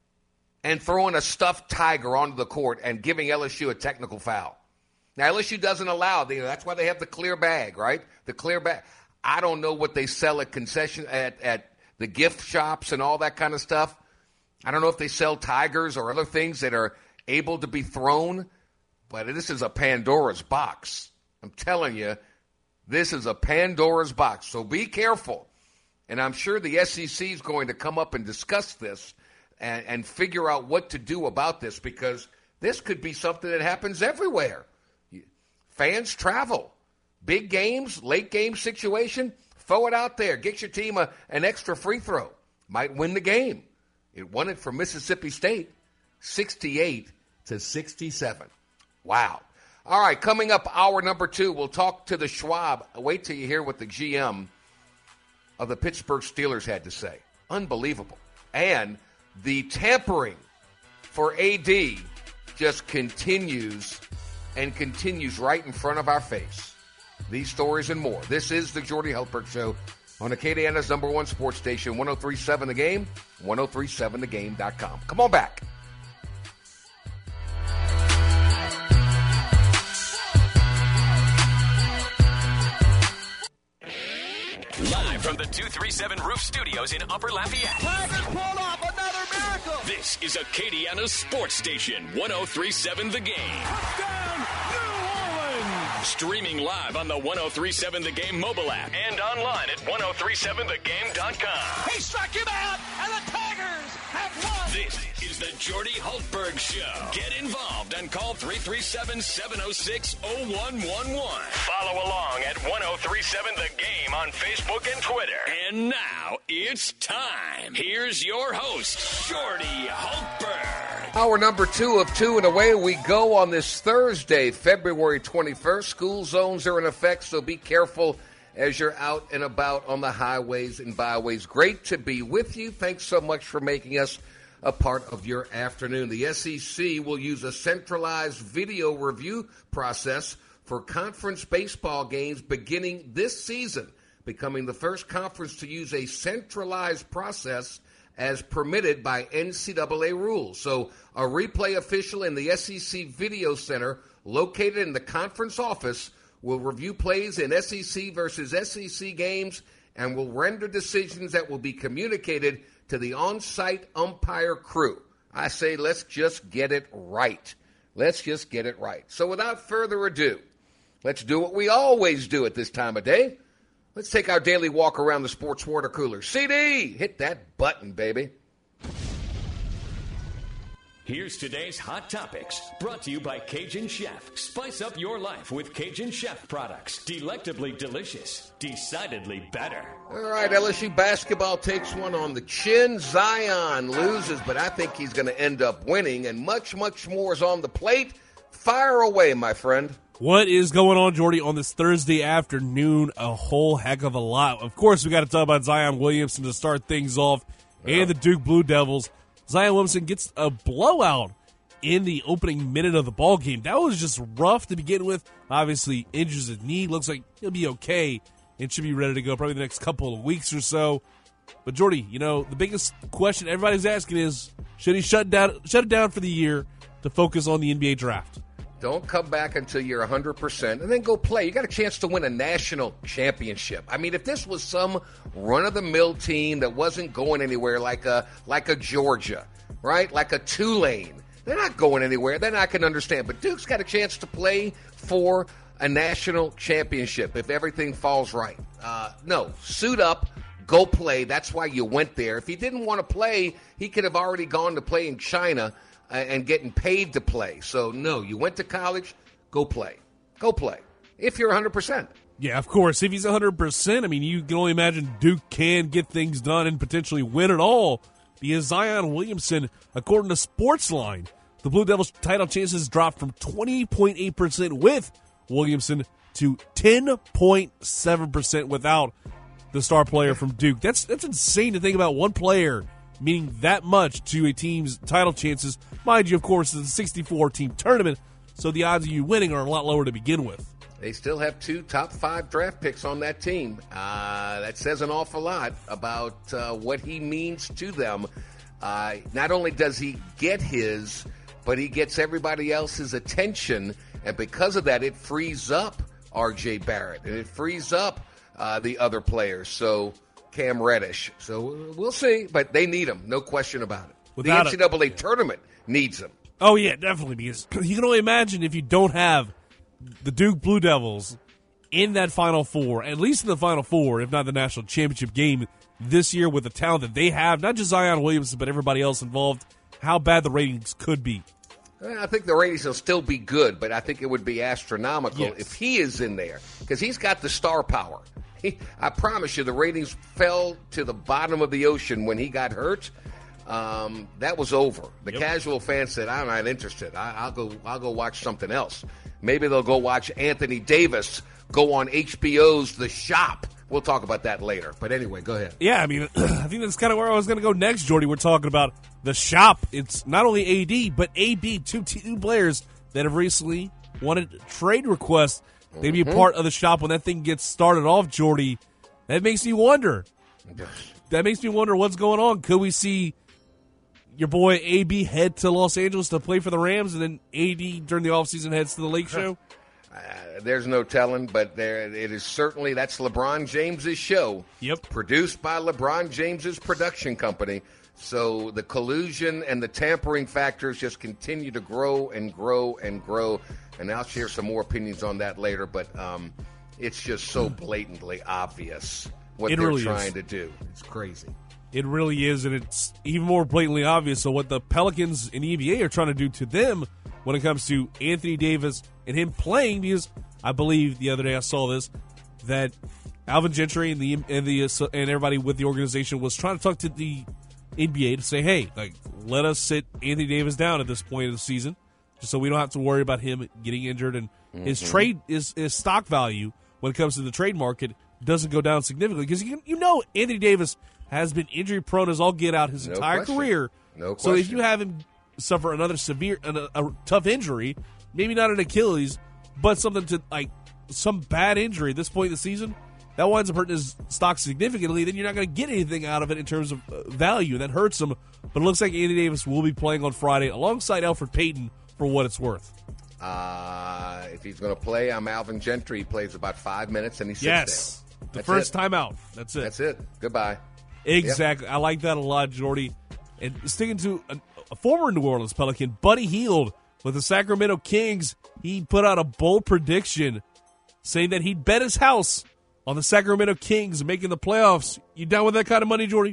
and throwing a stuffed tiger onto the court and giving L S U a technical foul? Now, L S U doesn't allow, you know, that's why they have the clear bag, right? The clear bag. I don't know what they sell at concession, at, at the gift shops and all that kind of stuff. I don't know if they sell tigers or other things that are able to be thrown, but this is a Pandora's box. I'm telling you. This is a Pandora's box, so be careful. And I'm sure the S E C is going to come up and discuss this and, and figure out what to do about this, because this could be something that happens everywhere. Fans travel. Big games, late game situation, throw it out there. Get your team a, an extra free throw. Might win the game. It won it for Mississippi State, sixty-eight to sixty-seven. Wow. All right, coming up, hour number two, we'll talk to the Schwab. Wait till you hear what the G M of the Pittsburgh Steelers had to say. Unbelievable. And the tampering for A D just continues and continues right in front of our face. These stories and more. This is the Jordy Hultberg Show on Acadiana's number one sports station, one oh three point seven The Game, one oh three point seven the game dot com. Come on back. Live from the two thirty-seven Roof Studios in Upper Lafayette. Tigers pulled off another miracle. This is Acadiana's sports station, one oh three point seven The Game. Touchdown, New Orleans! Streaming live on the one oh three point seven The Game mobile app and online at ten thirty-seven the game dot com. He struck him out, and the Tigers have won! This is the Jordy Hultberg Show. Get involved and call three three seven, seven oh six, oh one one one. Follow along at ten thirty-seven The Game on Facebook and Twitter. And now it's time. Here's your host, Jordy Hultberg. Hour number two of two, and away we go on this Thursday, February twenty-first. School zones are in effect, so be careful as you're out and about on the highways and byways. Great to be with you. Thanks so much for making us a part of your afternoon. The S E C will use a centralized video review process for conference baseball games beginning this season, becoming the first conference to use a centralized process as permitted by N C double A rules. So a replay official in the S E C Video Center located in the conference office will review plays in S E C versus S E C games and will render decisions that will be communicated to the on-site umpire crew. I say let's just get it right. Let's just get it right. So without further ado, let's do what we always do at this time of day. Let's take our daily walk around the sports water cooler. C D, hit that button, baby. Here's today's Hot Topics, brought to you by Cajun Chef. Spice up your life with Cajun Chef products. Delectably delicious, decidedly better. All right, L S U basketball takes one on the chin. Zion loses, but I think he's going to end up winning, and much, much more is on the plate. Fire away, my friend. What is going on, Jordy, on this Thursday afternoon? A whole heck of a lot. Of course, we got to talk about Zion Williamson to start things off, and the Duke Blue Devils. Zion Williamson gets a blowout in the opening minute of the ball game. That was just rough to begin with. Obviously, injures his knee. Looks like he'll be okay and should be ready to go probably the next couple of weeks or so. But, Jordy, you know, the biggest question everybody's asking is, should he shut down, shut it down for the year to focus on the N B A draft? Don't come back until you're one hundred percent and then go play. You got a chance to win a national championship. I mean, if this was some run-of-the-mill team that wasn't going anywhere like a like a Georgia, right, like a Tulane, they're not going anywhere. Then I can understand. But Duke's got a chance to play for a national championship if everything falls right. Uh, no, suit up, go play. That's why you went there. If he didn't want to play, he could have already gone to play in China and getting paid to play. So, no, you went to college, go play. Go play. If you're one hundred percent. Yeah, of course. If he's one hundred percent, I mean, you can only imagine Duke can get things done and potentially win it all. Because Zion Williamson, according to Sportsline, the Blue Devils' title chances dropped from twenty point eight percent with Williamson to ten point seven percent without the star player from Duke. That's that's insane to think about one player meaning that much to a team's title chances. Mind you, of course, it's a sixty-four team tournament, so the odds of you winning are a lot lower to begin with. They still have two top five draft picks on that team. Uh, that says an awful lot about uh, what he means to them. Uh, not only does he get his, but he gets everybody else's attention, and because of that, it frees up R J Barrett, and it frees up uh, the other players. So Cam Reddish. So we'll see, but they need him, no question about it. Without the N C double A a, tournament needs him. Oh, yeah, definitely, because you can only imagine if you don't have the Duke Blue Devils in that Final Four, at least in the Final Four, if not the national championship game this year with the talent that they have, not just Zion Williamson, but everybody else involved, how bad the ratings could be. I think the ratings will still be good, but I think it would be astronomical yes. if he is in there, because he's got the star power. He, I promise you, the ratings fell to the bottom of the ocean when he got hurt. Um, that was over. The yep. casual fan said, "I'm not interested. I, I'll go. I'll go watch something else. Maybe they'll go watch Anthony Davis go on H B O's The Shop." We'll talk about that later. But anyway, go ahead. Yeah, I mean, I think that's kind of where I was going to go next, Jordy. We're talking about The Shop. It's not only A D, but A B, two, two players that have recently wanted trade requests. They'd be a part of The Shop when that thing gets started off, Jordy. That makes me wonder. That makes me wonder what's going on. Could we see your boy A B head to Los Angeles to play for the Rams, and then A D during the offseason heads to the Lake Show? Uh, there's no telling, but there it is certainly, that's LeBron James's show. Yep. Produced by LeBron James's production company. So the collusion and the tampering factors just continue to grow and grow and grow. And I'll share some more opinions on that later. But um, it's just so blatantly obvious what it they're really trying is. to do. It's crazy. It really is, and it's even more blatantly obvious. So what the Pelicans and E V A are trying to do to them when it comes to Anthony Davis and him playing, because I believe the other day I saw this, that Alvin Gentry and the and the and everybody with the organization was trying to talk to the N B A to say, hey, like, let us sit Anthony Davis down at this point of the season, just so we don't have to worry about him getting injured, and mm-hmm. his trade his, his stock value when it comes to the trade market doesn't go down significantly, because you you know Anthony Davis has been injury prone as all get out his no entire question. career. No so question. if you have him suffer another severe, a, a tough injury, maybe not an Achilles, but something to like some bad injury at this point in the season, that winds up hurting his stock significantly. Then you're not going to get anything out of it in terms of uh, value. That hurts him. But it looks like Anthony Davis will be playing on Friday alongside Elfrid Payton for what it's worth. Uh, if he's going to play, I'm Alvin Gentry. He plays about five minutes and he sits yes. down. The That's first it. time out. That's it. That's it. Goodbye. Exactly. Yep. I like that a lot, Jordy. And sticking to a, a former New Orleans Pelican, Buddy Hield with the Sacramento Kings, he put out a bold prediction saying that he'd bet his house on the Sacramento Kings making the playoffs. You down with that kind of money, Jordy?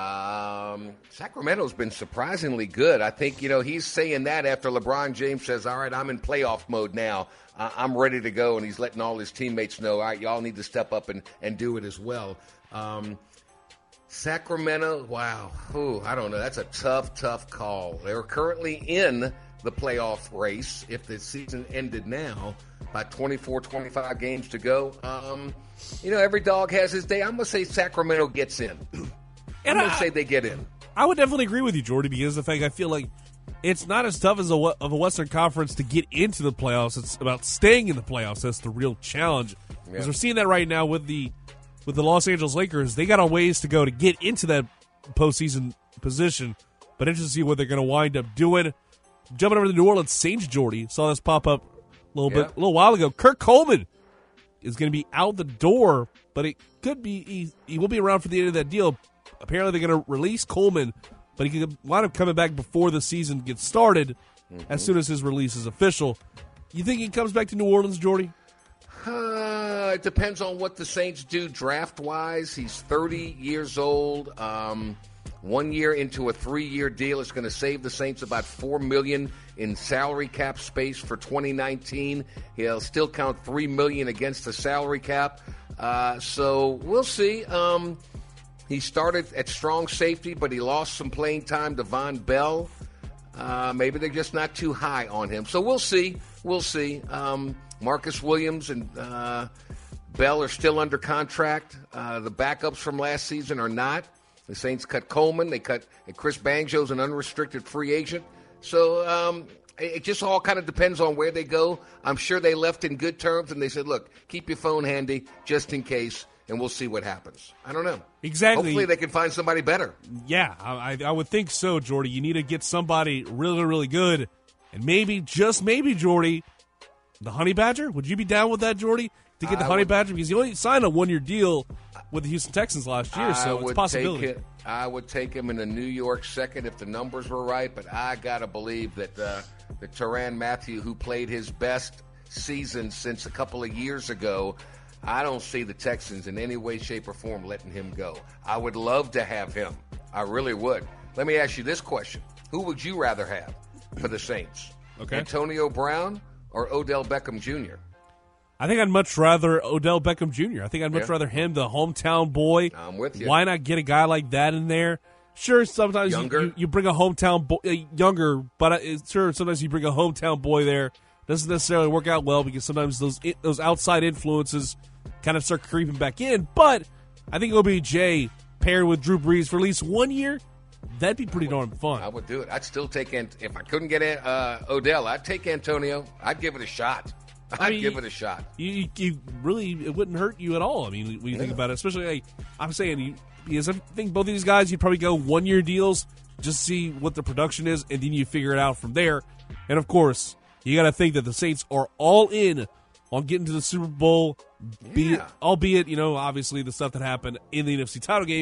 Um, Sacramento's been surprisingly good. I think, you know, he's saying that after LeBron James says, all right, I'm in playoff mode now. Uh, I'm ready to go, and he's letting all his teammates know, all right, y'all need to step up and, and do it as well. Um, Sacramento, wow. Ooh, I don't know. That's a tough, tough call. They're currently in the playoff race. If the season ended now, by twenty-four, twenty-five games to go, um, you know, every dog has his day. I'm going to say Sacramento gets in. I'm going to say they get in. I would definitely agree with you, Jordy, because of the fact I feel like it's not as tough as a, of a Western Conference to get into the playoffs. It's about staying in the playoffs. That's the real challenge. Because Yeah. we're seeing that right now with the with the Los Angeles Lakers. They got a ways to go to get into that postseason position. But interesting to see what they're going to wind up doing. Jumping over to the New Orleans Saints, Jordy. Saw this pop up a little Yeah. bit, a little while ago. Kurt Coleman is going to be out the door, but it could be he, he will be around for the end of that deal. Apparently, they're going to release Coleman, but he could wind up coming back before the season gets started. Mm-hmm. As soon as his release is official, you think he comes back to New Orleans, Jordy? Uh, it depends on what the Saints do draft-wise. He's thirty years old. Um, one year into a three-year deal is going to save the Saints about four million dollars in salary cap space for twenty nineteen. He'll still count three million dollars against the salary cap. Uh, so we'll see. Um, he started at strong safety, but he lost some playing time to Von Bell. Uh, maybe they're just not too high on him. So we'll see. We'll see. Um, Marcus Williams and uh, Bell are still under contract. Uh, the backups from last season are not. The Saints cut Coleman. They cut Chris Banjo's an unrestricted free agent. So um, it just all kind of depends on where they go. I'm sure they left in good terms, and they said, look, keep your phone handy just in case, and we'll see what happens. I don't know. Exactly. Hopefully they can find somebody better. Yeah, I, I would think so, Jordy. You need to get somebody really, really good. And maybe, just maybe, Jordy, the Honey Badger? Would you be down with that, Jordy, to get the I Honey would, Badger? Because he only signed a one-year deal with the Houston Texans last year, so it's a possibility. Take it, I would take him in a New York second if the numbers were right, but I got to believe that uh, the Tyrann Mathieu, who played his best season since a couple of years ago, I don't see the Texans in any way, shape, or form letting him go. I would love to have him. I really would. Let me ask you this question. Who would you rather have for the Saints? Okay. Antonio Brown or Odell Beckham Junior? I think I'd much rather Odell Beckham Junior I think I'd much Yeah. rather him, the hometown boy. I'm with you. Why not get a guy like that in there? Sure, sometimes you, Younger. you, you bring a hometown boy, uh, younger, but uh, sure, sometimes you bring a hometown boy there. Doesn't necessarily work out well because sometimes those those outside influences kind of start creeping back in. But I think O B J paired with Drew Brees for at least one year, that'd be pretty darn fun. I would do it. I'd still take Ant- if I couldn't get uh, Odell, I'd take Antonio. I'd give it a shot. I'd I mean, give it a shot. You, you really, it wouldn't hurt you at all. I mean, when you think Yeah. about it, especially like, I'm saying, you, because I think both of these guys, you'd probably go one year deals, just see what the production is, and then you figure it out from there. And of course, you got to think that the Saints are all in on getting to the Super Bowl, be it, Yeah. albeit, you know, obviously the stuff that happened in the N F C title game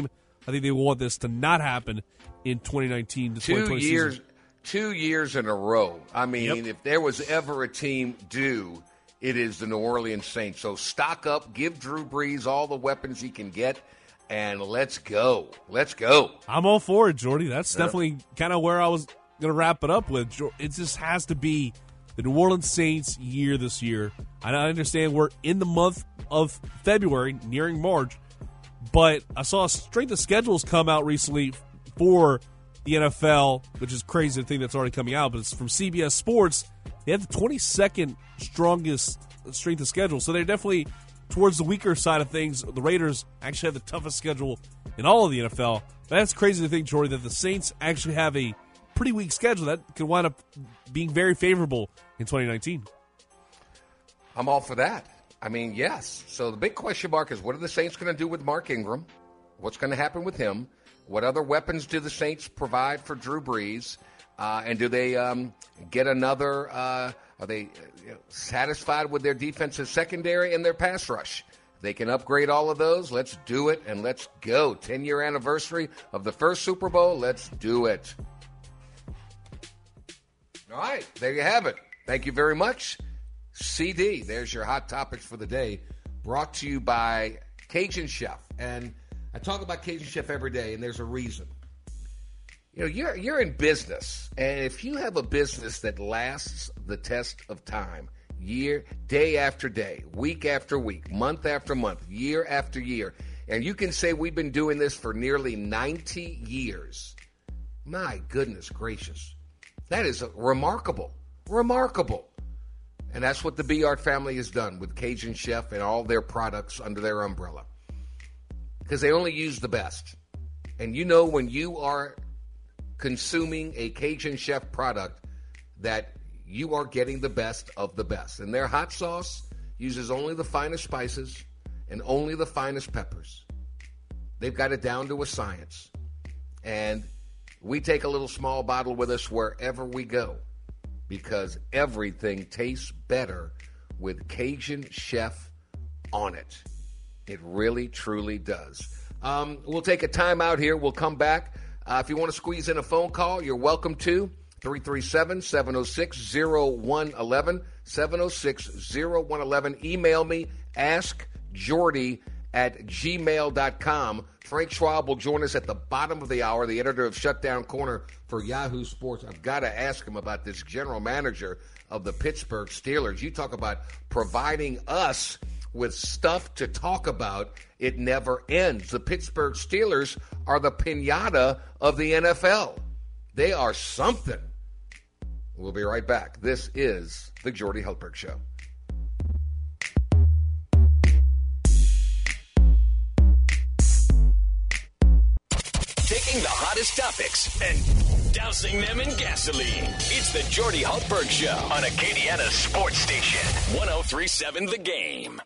I think they want this to not happen in twenty nineteen to two twenty twenty years, season. Two years in a row. I mean, Yep. if there was ever a team due, it is the New Orleans Saints. So stock up, give Drew Brees all the weapons he can get, and let's go. Let's go. I'm all for it, Jordy. That's Yeah. definitely kind of where I was going to wrap it up with. It just has to be the New Orleans Saints year this year. I understand we're in the month of February, nearing March, but I saw a strength of schedules come out recently for the N F L, which is crazy to think that's already coming out, but it's from C B S Sports. They have the twenty-second strongest strength of schedule, so they're definitely towards the weaker side of things. The Raiders actually have the toughest schedule in all of the N F L. But that's crazy to think, Jordy, that the Saints actually have a pretty weak schedule that could wind up being very favorable in twenty nineteen. I'm all for that. I mean, yes. So the big question mark is, what are the Saints going to do with Mark Ingram? What's going to happen with him? What other weapons do the Saints provide for Drew Brees? Uh, and do they um, get another uh, – are they you know, satisfied with their defensive secondary and their pass rush? They can upgrade all of those. Let's do it, and let's go. ten-year anniversary of the first Super Bowl. Let's do it. All right, there you have it. Thank you very much. C D, there's your Hot Topics for the day, brought to you by Cajun Chef. And I talk about Cajun Chef every day, and there's a reason. You know, you're you're in business, and if you have a business that lasts the test of time, year, day after day, week after week, month after month, year after year, and you can say we've been doing this for nearly ninety years, my goodness gracious, that is remarkable, remarkable. And that's what the B-Art family has done with Cajun Chef and all their products under their umbrella. Because they only use the best. And you know when you are consuming a Cajun Chef product that you are getting the best of the best. And their hot sauce uses only the finest spices and only the finest peppers. They've got it down to a science. And we take a little small bottle with us wherever we go, because everything tastes better with Cajun Chef on it. It really, truly does. Um, we'll take a time out here. We'll come back. Uh, if you want to squeeze in a phone call, you're welcome to. three three seven, seven oh six, oh one one one, seven oh six, oh one one one. Email me, ask jordy at gmail dot com. Frank Schwab will join us at the bottom of the hour, the editor of Shutdown Corner for Yahoo Sports. I've got to ask him about this general manager of the Pittsburgh Steelers. You talk about providing us with stuff to talk about. It never ends. The Pittsburgh Steelers are the piñata of the N F L. They are something. We'll be right back. This is the Jordy Hultberg Show. Taking the hottest topics and dousing them in gasoline. It's the Jordy Hultberg Show on Acadiana Sports Station, one oh three point seven The Game.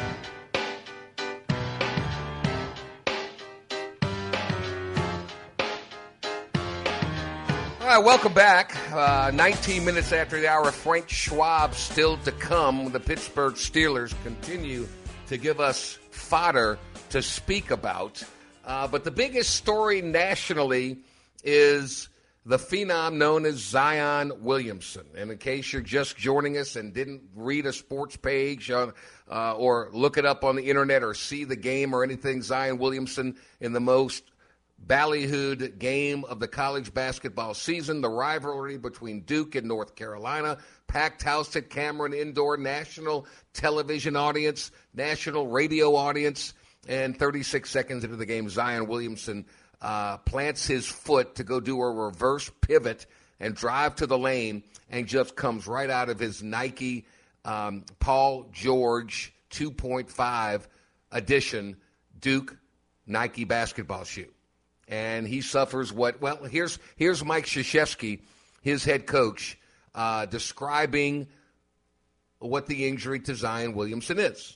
All right, welcome back. Uh, nineteen minutes after the hour, Frank Schwab still to come. The Pittsburgh Steelers continue to give us fodder to speak about. Uh, but the biggest story nationally is the phenom known as Zion Williamson. And in case you're just joining us and didn't read a sports page on, uh, or look it up on the internet or see the game or anything, Zion Williamson in the most ballyhooed game of the college basketball season, the rivalry between Duke and North Carolina, packed house at Cameron Indoor, national television audience, national radio audience, and thirty-six seconds into the game, Zion Williamson uh, plants his foot to go do a reverse pivot and drive to the lane and just comes right out of his Nike um, Paul George two point five edition Duke Nike basketball shoe. And he suffers what, well, here's here's Mike Krzyzewski, his head coach, uh, describing what the injury to Zion Williamson is.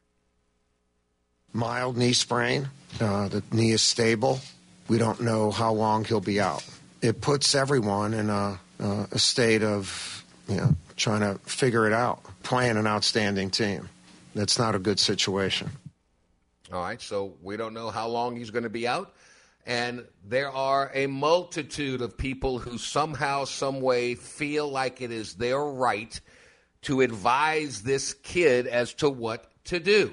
Mild knee sprain. Uh, the knee is stable. We don't know how long he'll be out. It puts everyone in a, uh, a state of, you know, trying to figure it out, playing an outstanding team. That's not a good situation. All right, so we don't know how long he's going to be out. And there are a multitude of people who somehow, some way feel like it is their right to advise this kid as to what to do.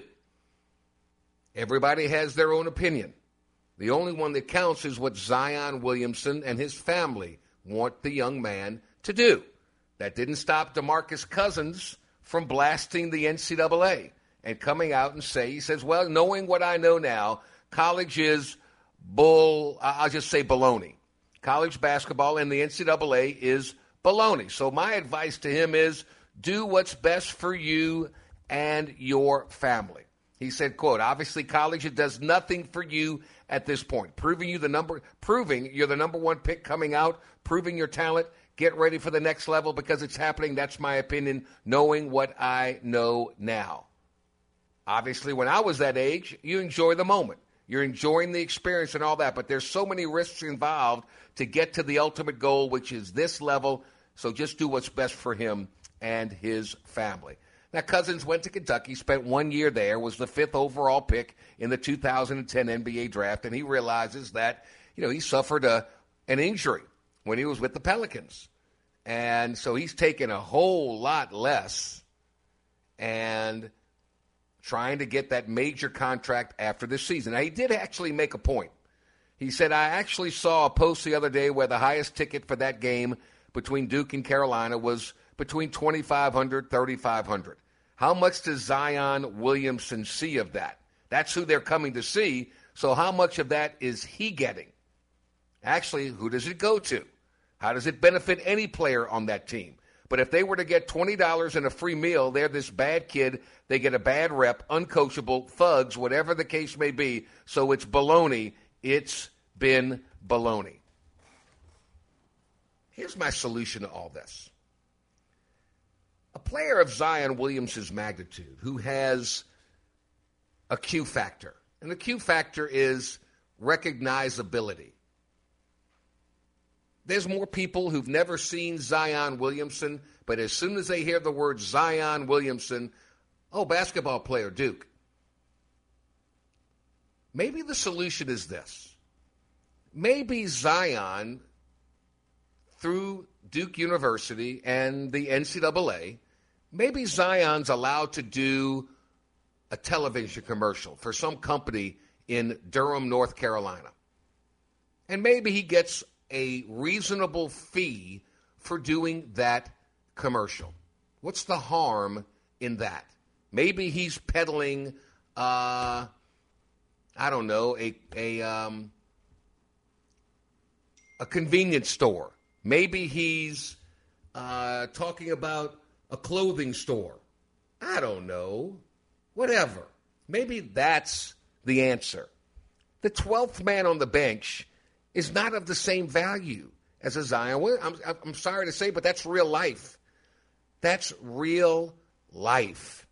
Everybody has their own opinion. The only one that counts is what Zion Williamson and his family want the young man to do. That didn't stop DeMarcus Cousins from blasting the N C double A and coming out and say, he says, well, knowing what I know now, college is bull, I'll just say baloney. College basketball and the N C double A is baloney. So my advice to him is do what's best for you and your family. He said, quote, obviously college, it does nothing for you at this point. Proving you the number, proving you're the number one pick coming out, proving your talent, get ready for the next level because it's happening. That's my opinion, knowing what I know now. Obviously, when I was that age, you enjoy the moment. You're enjoying the experience and all that, but there's so many risks involved to get to the ultimate goal, which is this level. So just do what's best for him and his family. Now, Cousins went to Kentucky, spent one year there, was the fifth overall pick in the two thousand ten N B A draft, and he realizes that, you know, he suffered a, an injury when he was with the Pelicans. And so he's taken a whole lot less and trying to get that major contract after this season. Now, he did actually make a point. He said, I actually saw a post the other day where the highest ticket for that game between Duke and Carolina was between twenty-five hundred dollars, thirty-five hundred dollars. How much does Zion Williamson see of that? That's who they're coming to see. So how much of that is he getting? Actually, who does it go to? How does it benefit any player on that team? But if they were to get twenty dollars and a free meal, they're this bad kid. They get a bad rep, uncoachable, thugs, whatever the case may be. So it's baloney. It's been baloney. Here's my solution to all this. A player of Zion Williamson's magnitude who has a Q factor, and the Q factor is recognizability. There's more people who've never seen Zion Williamson, but as soon as they hear the word Zion Williamson, oh, basketball player, Duke. Maybe the solution is this. Maybe Zion, through Duke University and the N C double A, maybe Zion's allowed to do a television commercial for some company in Durham, North Carolina. And maybe he gets a reasonable fee for doing that commercial. What's the harm in that? Maybe he's peddling, uh, I don't know, a a um, a convenience store. Maybe he's uh, talking about a clothing store. I don't know. Whatever. Maybe that's the answer. The twelfth man on the bench is not of the same value as a Zion Williamson. I'm, I'm sorry to say, but that's real life. That's real life.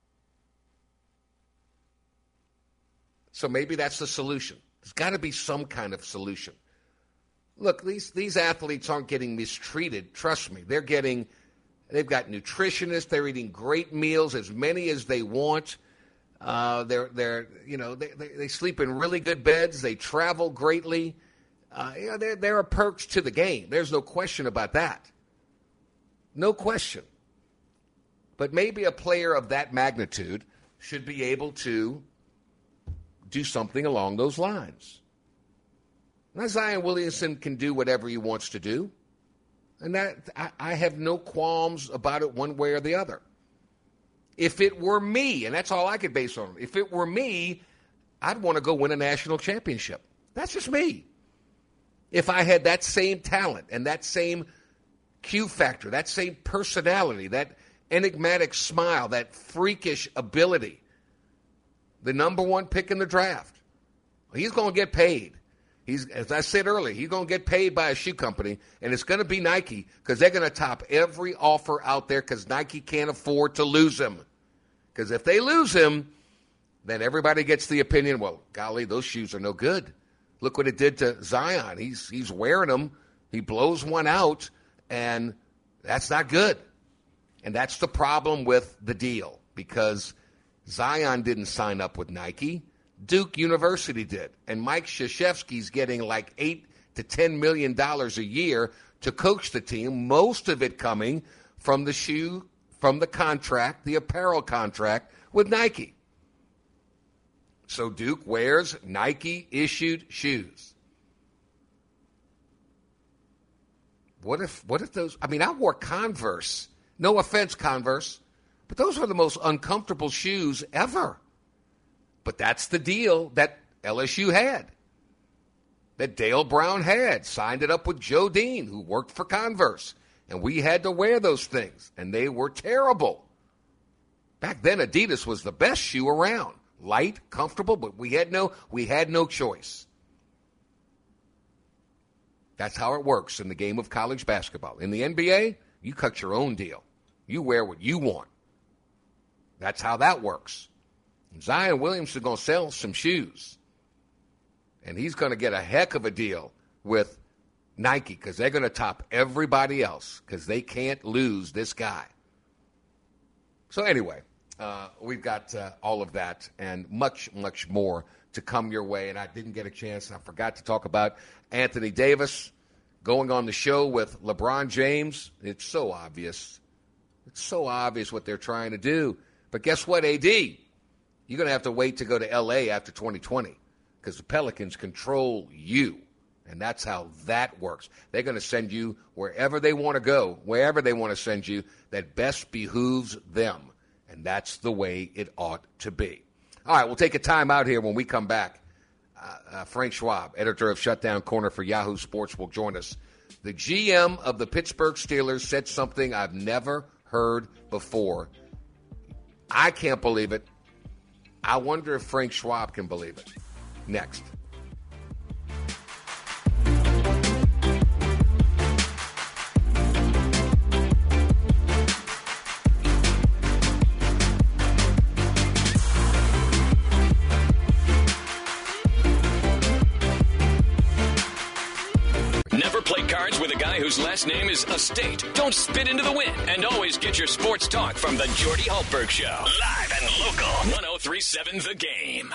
So maybe that's the solution. There's got to be some kind of solution. Look, these these athletes aren't getting mistreated. Trust me. They're getting, they've got nutritionists. They're eating great meals, as many as they want. Uh, they're, they're, you know, they, they, they sleep in really good beds. They travel greatly. Uh, you know, there, there are perks to the game. There's no question about that. No question. But maybe a player of that magnitude should be able to do something along those lines. Now, Zion Williamson can do whatever he wants to do. And that I, I have no qualms about it one way or the other. If it were me, and that's all I could base on, if it were me, I'd want to go win a national championship. That's just me. If I had that same talent and that same Q factor, that same personality, that enigmatic smile, that freakish ability, the number one pick in the draft, he's going to get paid. He's, as I said earlier, he's going to get paid by a shoe company, and it's going to be Nike because they're going to top every offer out there because Nike can't afford to lose him. Because if they lose him, then everybody gets the opinion, well, golly, those shoes are no good. Look what it did to Zion. He's he's wearing them. He blows one out, and that's not good. And that's the problem with the deal because Zion didn't sign up with Nike. Duke University did. And Mike Krzyzewski's getting like eight to ten million dollars a year to coach the team, most of it coming from the shoe, from the contract, the apparel contract with Nike. So Duke wears Nike-issued shoes. What if what if those – I mean, I wore Converse. No offense, Converse. But those were the most uncomfortable shoes ever. But that's the deal that L S U had, that Dale Brown had. Signed it up with Joe Dean, who worked for Converse. And we had to wear those things, and they were terrible. Back then, Adidas was the best shoe around. Light, comfortable, but we had no we had no choice. That's how it works in the game of college basketball. In the N B A, you cut your own deal. You wear what you want. That's how that works. Zion Williamson is going to sell some shoes. And he's going to get a heck of a deal with Nike because they're going to top everybody else because they can't lose this guy. So anyway, uh, we've got uh, all of that and much, much more to come your way. And I didn't get a chance. I forgot to talk about Anthony Davis going on the show with LeBron James. It's so obvious. It's so obvious what they're trying to do. But guess what, A D? You're going to have to wait to go to L A after twenty twenty because the Pelicans control you. And that's how that works. They're going to send you wherever they want to go, wherever they want to send you, that best behooves them. And that's the way it ought to be. All right, we'll take a time out here. When we come back, uh, uh, Frank Schwab, editor of Shutdown Corner for Yahoo Sports, will join us. The G M of the Pittsburgh Steelers said something I've never heard before. I can't believe it. I wonder if Frank Schwab can believe it. Next. Never play cards with a guy whose last name is Estate. Don't spit into the wind. And always get your sports talk from the Jordy Hultberg Show. Live and local. one oh three seven The Game.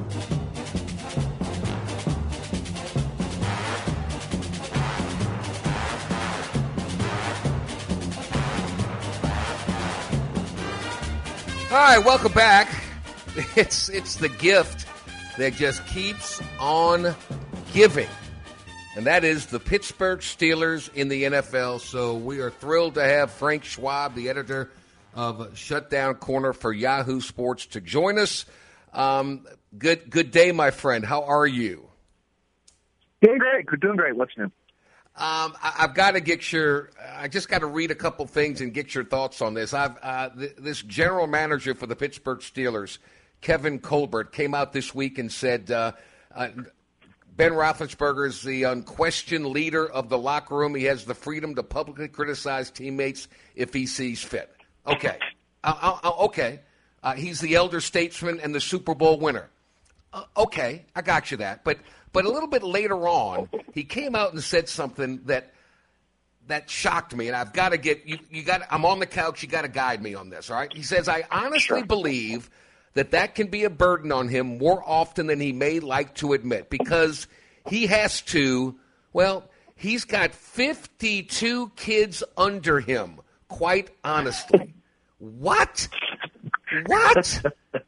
All right, welcome back. It's it's the gift that just keeps on giving. And that is the Pittsburgh Steelers in the N F L. So we are thrilled to have Frank Schwab, the editor of Shutdown Corner for Yahoo Sports, to join us. Um, good good day, my friend. How are you? Doing great. Doing great. What's new? Um, I, I've got to get your – I just got to read a couple things and get your thoughts on this. I've uh, th- This general manager for the Pittsburgh Steelers, Kevin Colbert, came out this week and said uh, uh, – Ben Roethlisberger is the unquestioned leader of the locker room. He has the freedom to publicly criticize teammates if he sees fit. Okay. Uh, uh, okay. Uh, he's the elder statesman and the Super Bowl winner. Uh, okay. I got you that. But but a little bit later on, he came out and said something that that shocked me, and I've got to get you. You got. I'm on the couch. You got to guide me on this. All right. He says, I honestly believe that that can be a burden on him more often than he may like to admit because he has to, well, he's got fifty-two kids under him, quite honestly. What? What?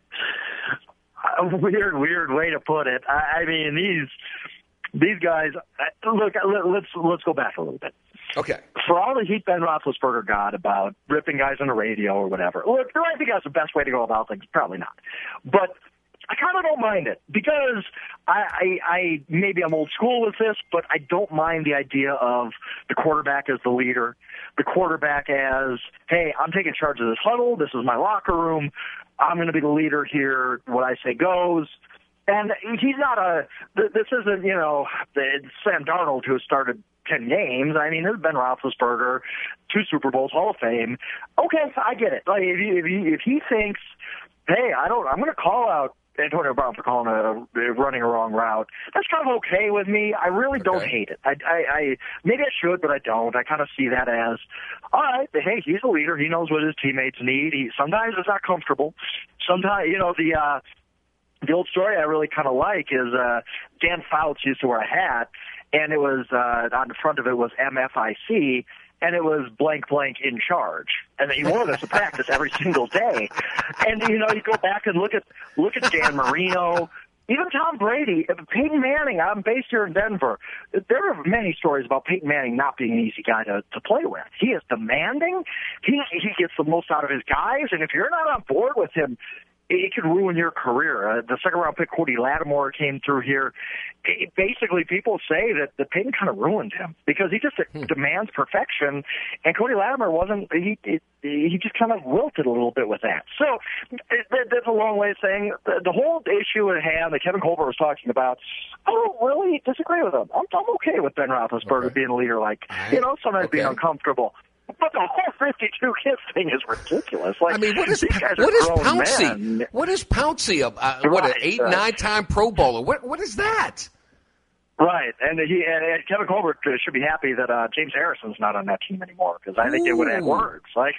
A weird, weird way to put it. I, I mean, these these guys, look, let's, let's go back a little bit. Okay. For all the heat Ben Roethlisberger got about ripping guys on the radio or whatever, look, do I think that's the best way to go about things? Probably not. But I kind of don't mind it because I, I, I maybe I'm old school with this, but I don't mind the idea of the quarterback as the leader, the quarterback as, hey, I'm taking charge of this huddle. This is my locker room. I'm going to be the leader here. What I say goes. And he's not a – this isn't, you know, Sam Darnold who has started ten games. I mean, there's Ben Roethlisberger, two Super Bowls, Hall of Fame. Okay, I get it. Like, if he, if he, if he thinks, hey, I don't – I'm going to call out Antonio Brown for calling a running a wrong route, that's kind of okay with me. I really don't okay. hate it. I, I, I maybe I should, but I don't. I kind of see that as, all right, hey, he's a leader. He knows what his teammates need. He, sometimes it's not comfortable. Sometimes, you know, the – uh the old story I really kind of like is uh, Dan Fouts used to wear a hat, and it was uh, on the front of it was M F I C, and it was blank blank in charge. And he wore this to practice every single day. And, you know, you go back and look at look at Dan Marino, even Tom Brady, Peyton Manning. I'm based here in Denver. There are many stories about Peyton Manning not being an easy guy to, to play with. He is demanding. He, he gets the most out of his guys. And if you're not on board with him, it could ruin your career. Uh, the second-round pick, Cody Lattimore, came through here. It, basically, people say that the Peyton kind of ruined him because he just hmm. demands perfection, and Cody Lattimore wasn't. He it, he just kind of wilted a little bit with that. So it, that's a long way of saying the, the whole issue at hand that Kevin Colbert was talking about. I don't really disagree with him. I'm, I'm okay with Ben Roethlisberger okay. being a leader, like you know, sometimes okay. being uncomfortable. But the whole fifty-two kids thing is ridiculous. Like, I mean, what is these guys what are is grown Pouncey? men. What is Pouncey? Uh, right, what an eight, right. nine time Pro Bowler. What what is that? Right, and he and, and Kevin Colbert should be happy that uh, James Harrison's not on that team anymore because I think Ooh. They would have had words. Like,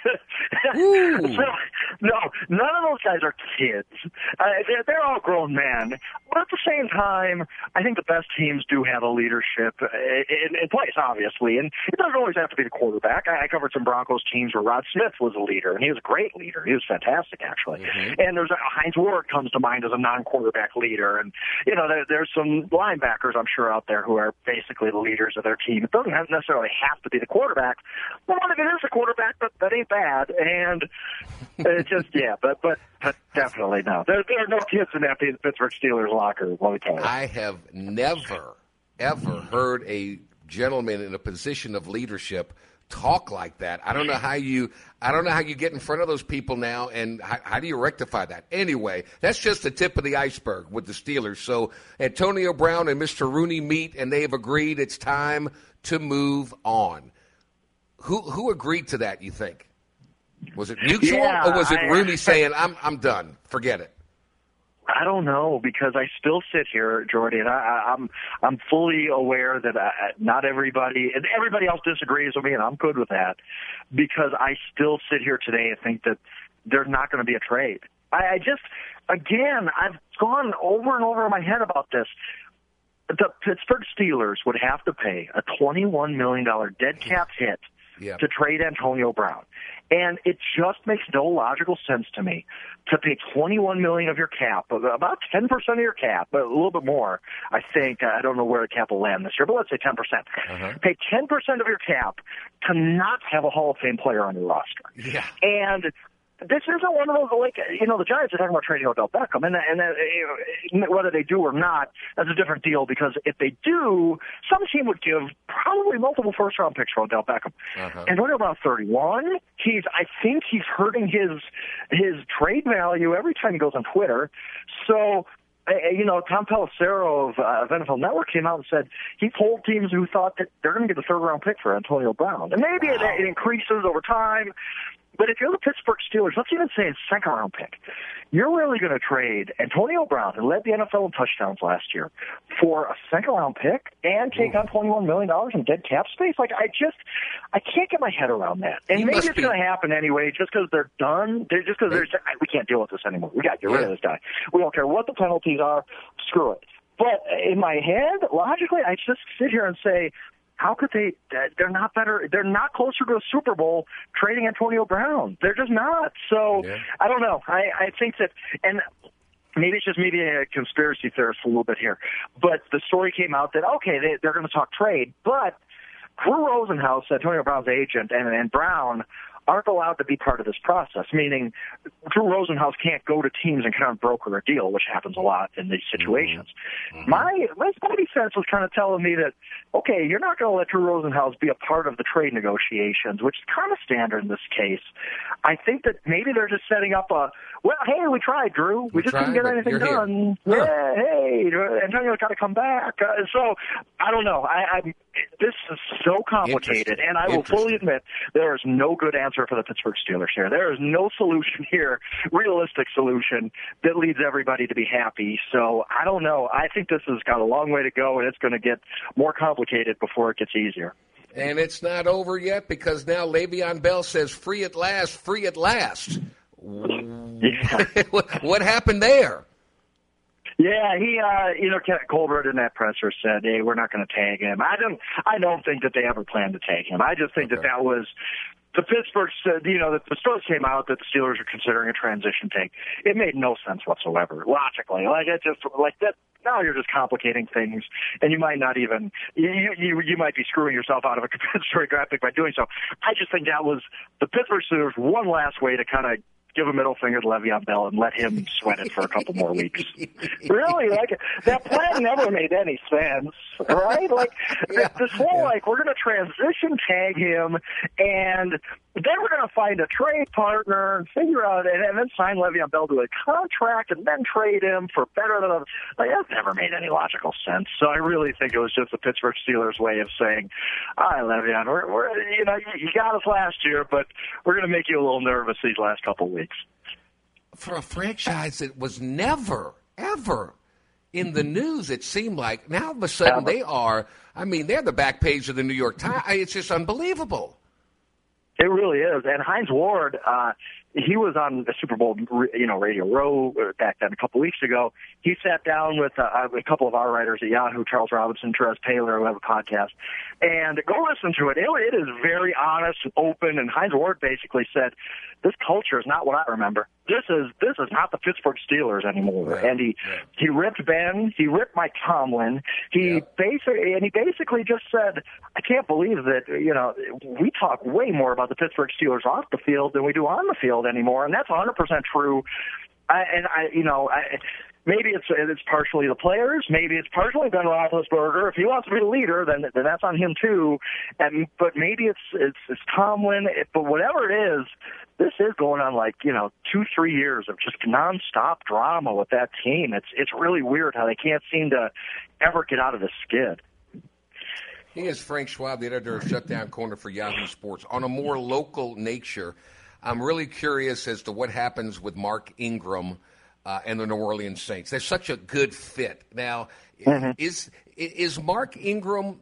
so, no, none of those guys are kids. Uh, they're, they're all grown men. But at the same time, I think the best teams do have a leadership in, in place, obviously, and it doesn't always have to be the quarterback. I, I covered some Broncos teams where Rod Smith was a leader, and he was a great leader. He was fantastic, actually. Mm-hmm. And there's a, Heinz Ward comes to mind as a non-quarterback leader, and you know there, there's some linebackers I'm sure out there who are basically the leaders of their team. It doesn't necessarily have to be the quarterback. Well, if it is a quarterback, that, that ain't bad. And it's just, yeah, but but, but definitely no. There, there are no kids in that Pittsburgh Steelers locker, let me tell you. I have never, ever heard a gentleman in a position of leadership talk like that. I don't know how you I don't know how you get in front of those people now, and how, how do you rectify that? Anyway, that's just the tip of the iceberg with the Steelers. So Antonio Brown and Mister Rooney meet, and they have agreed it's time to move on. Who who agreed to that, you think? Was it mutual, yeah, or was it I, Rooney saying, I'm I'm done, forget it? I don't know, because I still sit here, Jordy, and I, I, I'm I'm fully aware that I, not everybody and everybody else disagrees with me, and I'm good with that, because I still sit here today and think that there's not going to be a trade. I, I just, again, I've gone over and over in my head about this. The Pittsburgh Steelers would have to pay a twenty-one million dollars dead cap hit yeah. to trade Antonio Brown. And it just makes no logical sense to me to pay twenty-one million dollars of your cap, about ten percent of your cap, but a little bit more, I think. I don't know where the cap will land this year, but let's say ten percent. Uh-huh. Pay ten percent of your cap to not have a Hall of Fame player on your roster. Yeah. And this isn't one of those, like, you know, the Giants are talking about trading Odell Beckham, and, and uh, you know, whether they do or not, that's a different deal, because if they do, some team would give probably multiple first-round picks for Odell Beckham. Uh-huh. And Odell Brown's thirty-one. He's, I think he's hurting his his trade value every time he goes on Twitter. So, uh, you know, Tom Pelissero of, uh, of N F L Network came out and said he told teams who thought that they're going to get the third-round pick for Antonio Brown. And maybe wow. it, it increases over time. But if you're the Pittsburgh Steelers, let's even say a second-round pick, you're really going to trade Antonio Brown, who led the N F L in touchdowns last year, for a second-round pick and take on twenty-one million dollars in dead cap space? Like, I just, I can't get my head around that. And he maybe it's be... going to happen anyway, just because they're done. They're just because they're, we can't deal with this anymore. We got to get rid of this guy. We don't care what the penalties are. Screw it. But in my head, logically, I just sit here and say, how could they? They're not better. They're not closer to a Super Bowl trading Antonio Brown. They're just not. So yeah. I don't know. I, I think that, and maybe it's just me being a conspiracy theorist a little bit here, but the story came out that, okay, they, they're going to talk trade, but Drew Rosenhaus, Antonio Brown's agent, and, and Brown aren't allowed to be part of this process, meaning Drew Rosenhaus can't go to teams and kind of broker a deal, which happens a lot in these situations. Mm-hmm. My my body sense was kind of telling me that, okay, you're not going to let Drew Rosenhaus be a part of the trade negotiations, which is kind of standard in this case. I think that maybe they're just setting up a, well, hey, we tried, Drew. We, we just tried, couldn't get anything done. Huh. Yeah, hey, Antonio's got to come back. Uh, so, I don't know. I, I This is so complicated, and I will fully admit there is no good answer for the Pittsburgh Steelers here. There is no solution here, realistic solution, that leads everybody to be happy. So, I don't know. I think this has got a long way to go, and it's going to get more complicated before it gets easier. And it's not over yet, because now Le'Veon Bell says, free at last, free at last. Yeah. What happened there? Yeah, he, uh, you know, Kent Colbert in that presser said, "Hey, we're not going to tag him." I don't, I don't think that they ever planned to tag him. I just think okay. that that was the Pittsburgh said, you know, that the stories came out that the Steelers are considering a transition tag. It made no sense whatsoever, logically. Like it just like that. Now you're just complicating things, and you might not even you you you might be screwing yourself out of a compensatory draft pick by doing so. I just think that was the Pittsburgh Steelers' one last way to kind of give a middle finger to Le'Veon Bell and let him sweat it for a couple more weeks. Really, like that plan never made any sense, right? Like yeah. this whole yeah. like we're going to transition tag him, and then we're going to find a trade partner and figure out, and, and then sign Le'Veon Bell to a contract, and then trade him for better than a, like that never made any logical sense. So I really think it was just the Pittsburgh Steelers' way of saying, "All right, Le'Veon, we're, we're you know you, you got us last year, but we're going to make you a little nervous these last couple of weeks." For a franchise that was never, ever in the news, it seemed like, now all of a sudden they are, I mean, they're the back page of the New York Times. It's just unbelievable. It really is. And Hines Ward, uh, he was on the Super Bowl, you know, Radio Row back then a couple weeks ago. He sat down with uh, a couple of our writers at Yahoo, Charles Robinson, Therese Taylor, who have a podcast, and go listen to it. It, it is very honest and open, and Hines Ward basically said, this culture is not what I remember. This is this is not the Pittsburgh Steelers anymore. Yeah, and he yeah. he ripped Ben, he ripped Mike Tomlin. He yeah. basically and he basically just said, I can't believe that, you know, we talk way more about the Pittsburgh Steelers off the field than we do on the field anymore, and that's one hundred percent true. I, and I, you know, I, maybe it's it's partially the players, maybe it's partially Ben Roethlisberger. If he wants to be the leader, then then that's on him too. And but maybe it's it's, it's Tomlin. It, but whatever it is, this is going on like, you know, two three years of just nonstop drama with that team. It's it's really weird how they can't seem to ever get out of the skid. He is Frank Schwab, the editor of Shutdown Corner for Yahoo Sports. On a more local nature, I'm really curious as to what happens with Mark Ingram uh, and the New Orleans Saints. They're such a good fit. Now, mm-hmm. is is Mark Ingram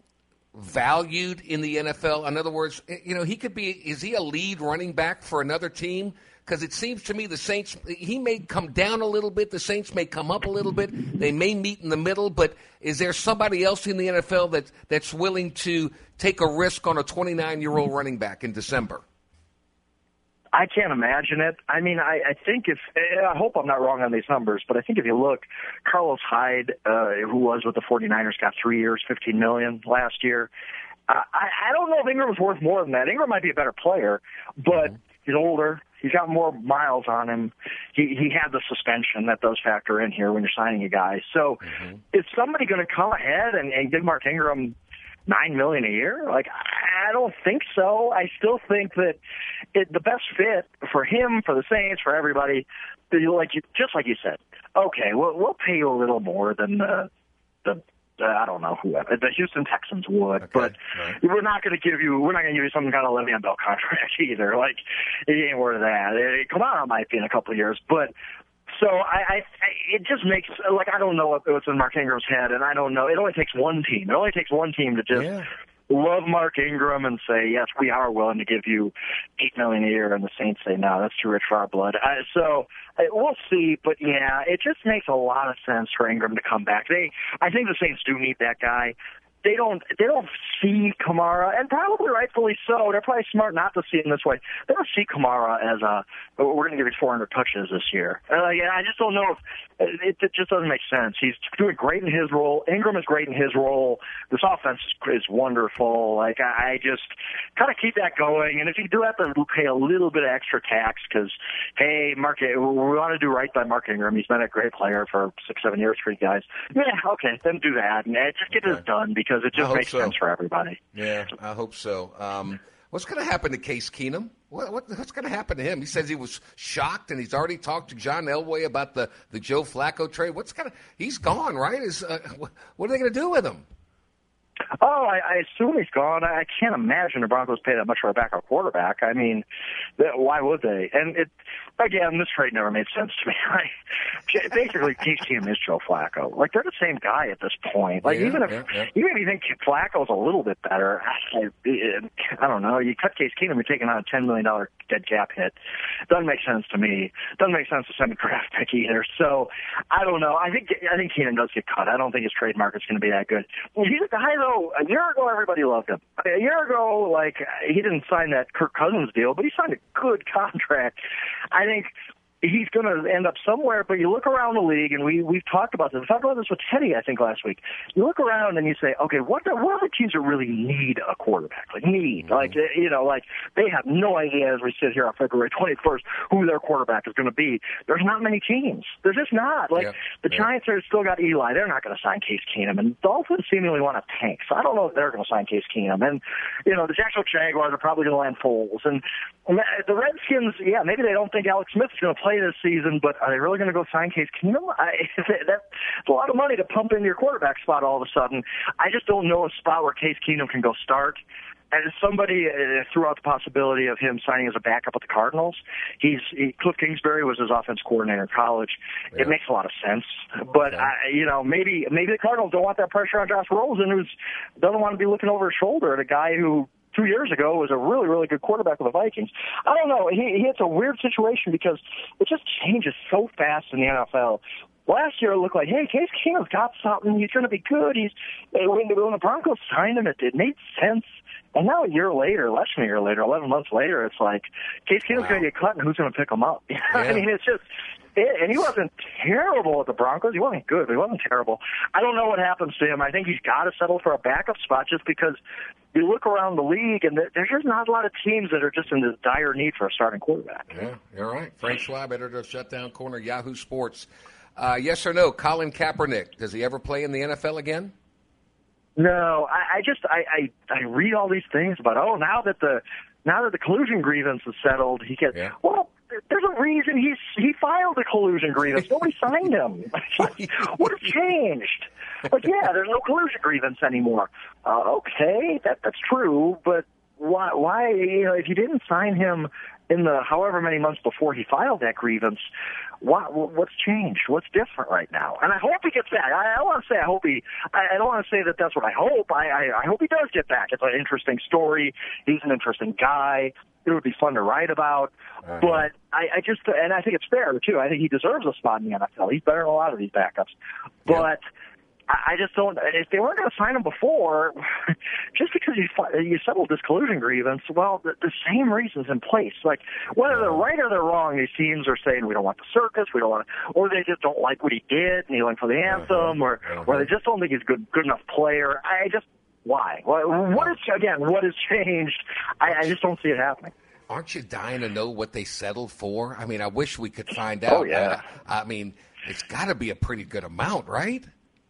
valued in the N F L? In other words, you know, he could be, is he a lead running back for another team? Because it seems to me the Saints, he may come down a little bit, the Saints may come up a little bit, they may meet in the middle, but is there somebody else in the N F L that, that's willing to take a risk on a twenty-nine-year-old running back in December? I can't imagine it. I mean, I, I think if, I hope I'm not wrong on these numbers, but I think if you look, Carlos Hyde, uh, who was with the 49ers, got three years, fifteen million dollars last year. Uh, I, I don't know if Ingram's worth more than that. Ingram might be a better player, but mm-hmm. he's older. He's got more miles on him. He he had the suspension that does factor in here when you're signing a guy. So mm-hmm. is somebody going to come ahead and, and give Mark Ingram nine million a year? Like, I don't think so. I still think that it, the best fit for him, for the Saints, for everybody, like you, just like you said. Okay, we'll we'll pay you a little more than the the. Uh, I don't know who the Houston Texans would, okay, but right. we're not going to give you we're not going to give you some kind of Le'Veon Bell contract either. Like, it ain't worth that. It, Kamara might be in a couple of years, but so I, I, it just makes like I don't know what's in Mark Ingram's head, and I don't know. It only takes one team. It only takes one team to just yeah. love Mark Ingram and say, yes, we are willing to give you eight million a year, and the Saints say, no, that's too rich for our blood. Uh, so uh, we'll see, but yeah, it just makes a lot of sense for Ingram to come back. They, I think the Saints do need that guy. They don't. They don't see Kamara, and probably rightfully so. They're probably smart not to see him this way. They don't see Kamara as a we're going to give you four hundred touches this year. Uh, yeah, I just don't know if it, it just doesn't make sense. He's doing great in his role. Ingram is great in his role. This offense is wonderful. Like I, I just kind of keep that going. And if you do have to pay a little bit of extra tax, because hey, Mark, we want to do right by Mark Ingram. He's been a great player for six, seven years for you guys. Yeah, okay, then do that and just get okay. this done because. Because it just makes so. sense for everybody. Yeah, I hope so. Um, what's going to happen to Case Keenum? What, what, what's going to happen to him? He says he was shocked, and he's already talked to John Elway about the, the Joe Flacco trade. What's going to? He's gone, right? Is uh, what are they going to do with him? Oh, I, I assume he's gone. I can't imagine the Broncos pay that much for a backup quarterback. I mean, why would they? And it again, this trade never made sense to me. Like, basically, Case Keenum is Joe Flacco. Like, they're the same guy at this point. Like, yeah, even if yeah, yeah. even if you think Flacco's a little bit better, I, I don't know. You cut Case Keenum, you're taking on a ten million dollars dead cap hit. Doesn't make sense to me. Doesn't make sense to send a draft pick either. So, I don't know. I think I think Keenum does get cut. I don't think his trade market's going to be that good. He's a guy, though, a year ago, everybody loved him. A year ago, like, he didn't sign that Kirk Cousins deal, but he signed a good contract. I think he's going to end up somewhere, but you look around the league, and we, we've talked about this. We talked about this with Teddy, I think, last week. You look around and you say, okay, what, the, what are the teams that really need a quarterback? Like, need. Mm-hmm. Like, you know, like, they have no idea as we sit here on February twenty-first who their quarterback is going to be. There's not many teams. There's just not. Like, yeah. the yeah. Giants are still got Eli. They're not going to sign Case Keenum. And Dolphins seemingly want to tank. So I don't know if they're going to sign Case Keenum. And, you know, the Jacksonville Jaguars are probably going to land Foles. And, and the Redskins, yeah, maybe they don't think Alex Smith is going to play this season, but are they really going to go sign Case Keenum? I, that's a lot of money to pump into your quarterback spot all of a sudden. I just don't know a spot where Case Keenum can go start. And somebody uh, threw out the possibility of him signing as a backup with the Cardinals. He's he, Cliff Kingsbury was his offense coordinator in college. Yeah. It makes a lot of sense, but okay. I, you know, maybe maybe the Cardinals don't want that pressure on Josh Rosen, who doesn't want to be looking over his shoulder at a guy who two years ago was a really, really good quarterback of the Vikings. I don't know. He, he it's a weird situation because it just changes so fast in the N F L. Last year it looked like, hey, Case Keenum's got something. He's going to be good. He's when the, when the Broncos signed him, it, it made sense. And now a year later, less than a year later, eleven months later, it's like Case Keenum's wow. going to get cut, and who's going to pick him up? Yeah. I mean, it's just. It, and he wasn't terrible at the Broncos. He wasn't good, but he wasn't terrible. I don't know what happens to him. I think he's got to settle for a backup spot just because you look around the league, and there's just not a lot of teams that are just in this dire need for a starting quarterback. Yeah, you're right. Frank Schwab, editor of Shutdown Corner, Yahoo Sports. Uh, yes or no, Colin Kaepernick, does he ever play in the N F L again? No, I, I just I, I I read all these things about oh now that the now that the collusion grievance is settled, he can yeah. well. There's a reason he's he filed a collusion grievance. Nobody signed him. What has changed? Like, yeah, there's no collusion grievance anymore. Uh, okay, that that's true, but why? Why? You know, if you didn't sign him in the however many months before he filed that grievance, what what's changed? What's different right now? And I hope he gets back. I, I don't want to say I hope he. I, I don't want to say that that's what I hope. I, I I hope he does get back. It's an interesting story. He's an interesting guy. It would be fun to write about, uh-huh. but I, I just, and I think it's fair, too. I think he deserves a spot in the N F L. He's better than a lot of these backups. But yep. I, I just don't, if they weren't going to sign him before, just because you, you settled this collusion grievance, well, the, the same reason's in place. Like, whether they're right or they're wrong, these teams are saying, we don't want the circus, we don't want to, or they just don't like what he did, kneeling for the anthem, or, uh-huh. or they just don't think he's a good, good enough player. I just, Why? What is again? What has changed? I, I just don't see it happening. Aren't you dying to know what they settled for? I mean, I wish we could find out. Oh yeah. I, I mean, it's got to be a pretty good amount, right?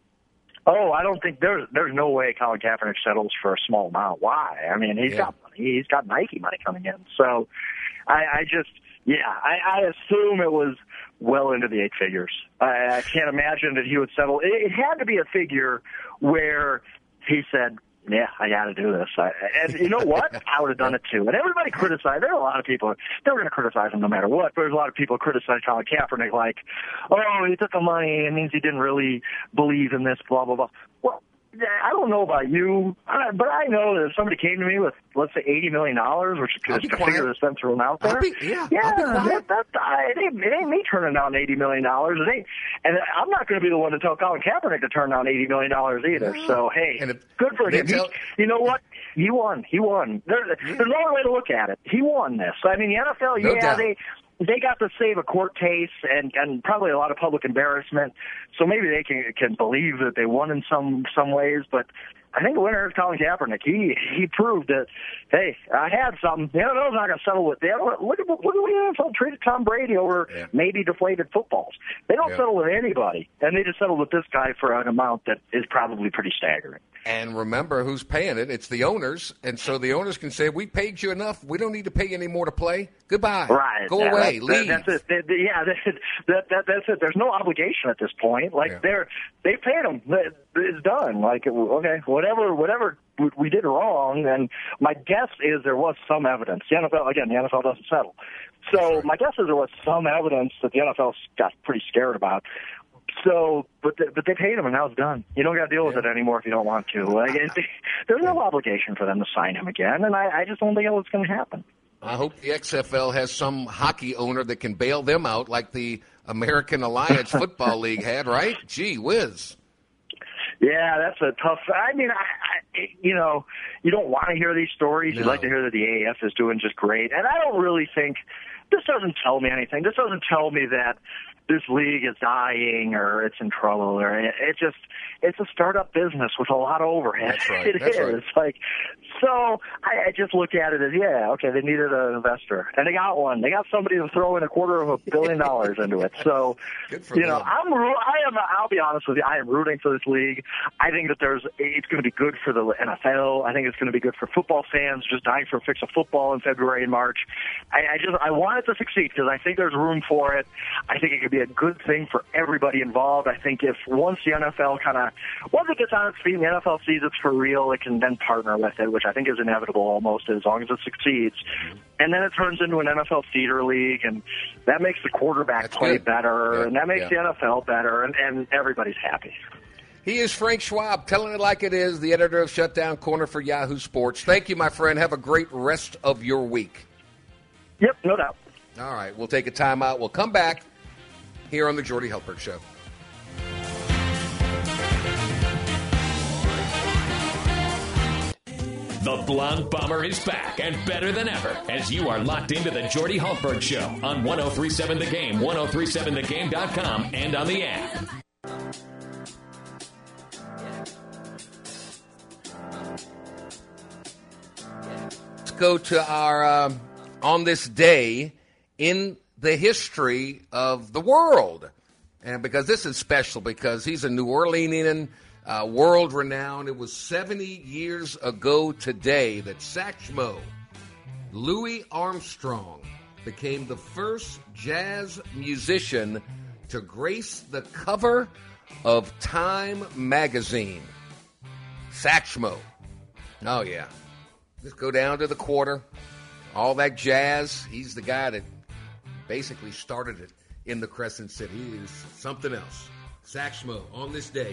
Oh, I don't think there's there's no way Colin Kaepernick settles for a small amount. Why? I mean, he's yeah. got money. He's got Nike money coming in. So, I, I just yeah, I, I assume it was well into the eight figures. I, I can't imagine that he would settle. It, it had to be a figure where he said, yeah, I got to do this. I, and you know what? I would have done it too. And everybody criticized. There are a lot of people. They were going to criticize him no matter what. But there's a lot of people criticize Colin Kaepernick like, oh, he took the money. It means he didn't really believe in this, blah, blah, blah. Well, I don't know about you, but I know that if somebody came to me with, let's say, eighty million dollars, which is a figure that's been thrown out there. Be, yeah, yeah that, that, I, it, ain't, it ain't me turning down eighty million dollars. It ain't, and I'm not going to be the one to tell Colin Kaepernick to turn down eighty million dollars either. No. So, hey, and if, good for him. Tell, he, you know what? He won. He won. There, yeah. There's no way to look at it. He won this. I mean, the N F L, no yeah, doubt. they... They got to save a court case and, and probably a lot of public embarrassment, so maybe they can can believe that they won in some some ways. But I think the winner is Colin Kaepernick. He he proved that, hey, I had something. The N F L's not going to settle with them. Look at look at what the N F L traded Tom Brady over yeah. maybe deflated footballs. They don't yeah. settle with anybody, and they just settled with this guy for an amount that is probably pretty staggering. And remember who's paying it. It's the owners. And so the owners can say, we paid you enough. We don't need to pay you any more to play. Goodbye. Right. Go yeah, away. That, Leave. That, that's it. That, yeah, that, that, that, that's it. There's no obligation at this point. Like, yeah. they're, they paid them. It's done. Like, okay, what whatever whatever we did wrong, and my guess is there was some evidence. The N F L, again, the N F L doesn't settle. So right. my guess is there was some evidence that the N F L got pretty scared about. So, but they, but they paid him, and now it's done. You don't got to deal with yeah. it anymore if you don't want to. Like, it, there's no obligation for them to sign him again, and I, I just don't think it's going to happen. I hope the X F L has some hockey owner that can bail them out like the American Alliance Football League had, right? Gee whiz. Yeah, that's a tough. I mean, I, I, you know, you don't want to hear these stories. No. You'd like to hear that the A A F is doing just great, and I don't really think this doesn't tell me anything. This doesn't tell me that this league is dying or it's in trouble, or it, it just it's a startup business with a lot of overhead. That's right. It That's is right. like so. I, I just look at it as yeah, okay. They needed an investor, and they got one. They got somebody to throw in a quarter of a billion dollars into it. So Good for you know, them. I'm I am. I'll be honest with you. I am rooting for this league. I think that there's it's going to be good for the N F L. I think it's going to be good for football fans just dying for a fix of football in February and March. I, I just I want it to succeed because I think there's room for it. I think it could be a good thing for everybody involved. I think if once the N F L kind of once it gets on its feet and the N F L sees it's for real, it can then partner with it, which I think is inevitable almost as long as it succeeds. And then it turns into an N F L feeder league, and that makes the quarterback That's play good. better, Yeah. and that makes Yeah. the N F L better, and, and everybody's happy. He is Frank Schwab, telling it like it is, the editor of Shutdown Corner for Yahoo Sports. Thank you, my friend. Have a great rest of your week. Yep, no doubt. All right, we'll take a timeout. We'll come back here on the Jordy Hultberg Show. The Blonde Bomber is back and better than ever as you are locked into the Jordy Hultberg Show on one oh three point seven The Game, ten thirty-seven the game dot com, and on the app. Let's go to our um, On This Day in the History of the World. And because this is special, because he's a New Orleanian, uh, world-renowned. It was seventy years ago today that Satchmo Louis Armstrong became the first jazz musician to grace the cover of Time magazine. Satchmo. Oh, yeah. Just go down to the quarter. All that jazz. He's the guy that basically started it in the Crescent City. He is something else. Satchmo on this day,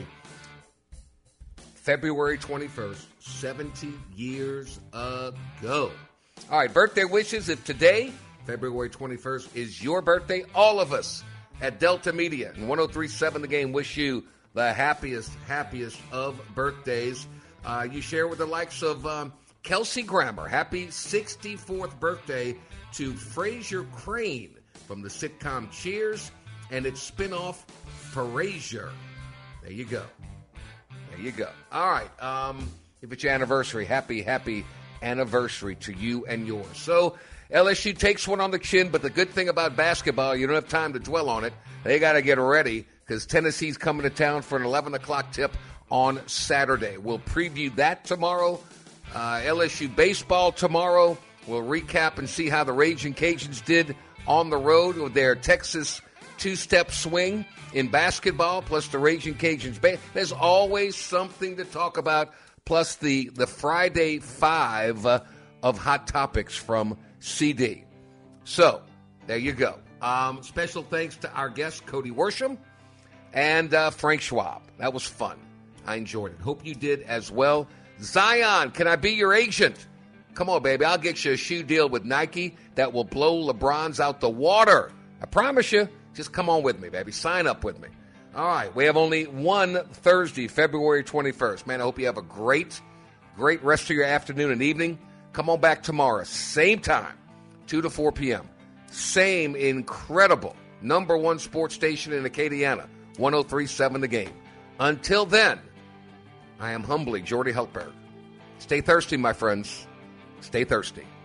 February twenty-first, seventy years ago. All right, birthday wishes. If today, February twenty-first, is your birthday, all of us at Delta Media and one oh three point seven The Game wish you the happiest, happiest of birthdays. Uh, you share with the likes of um, Kelsey Grammer. Happy sixty-fourth birthday to Fraser Crane from the sitcom Cheers and its spinoff, Frasier. There you go. There you go. All right. Um, if it's your anniversary, happy, happy anniversary to you and yours. So L S U takes one on the chin, but the good thing about basketball, you don't have time to dwell on it. They got to get ready because Tennessee's coming to town for an eleven o'clock tip on Saturday. We'll preview that tomorrow. Uh, L S U baseball tomorrow. We'll recap and see how the Raging Cajuns did on the road with their Texas two-step swing in basketball, plus the Raging Cajuns. There's always something to talk about, plus the, the Friday Five uh, of Hot Topics from C D. So, there you go. Um, special thanks to our guest, Cody Worsham, and uh, Frank Schwab. That was fun. I enjoyed it. Hope you did as well. Zion, can I be your agent? Come on, baby. I'll get you a shoe deal with Nike that will blow LeBron's out the water. I promise you. Just come on with me, baby. Sign up with me. All right. We have only one Thursday, February twenty-first. Man, I hope you have a great, great rest of your afternoon and evening. Come on back tomorrow. Same time, two to four p.m. Same incredible number one sports station in Acadiana, one oh three point seven The Game. Until then, I am humbly Jordy Hultberg. Stay thirsty, my friends. Stay thirsty.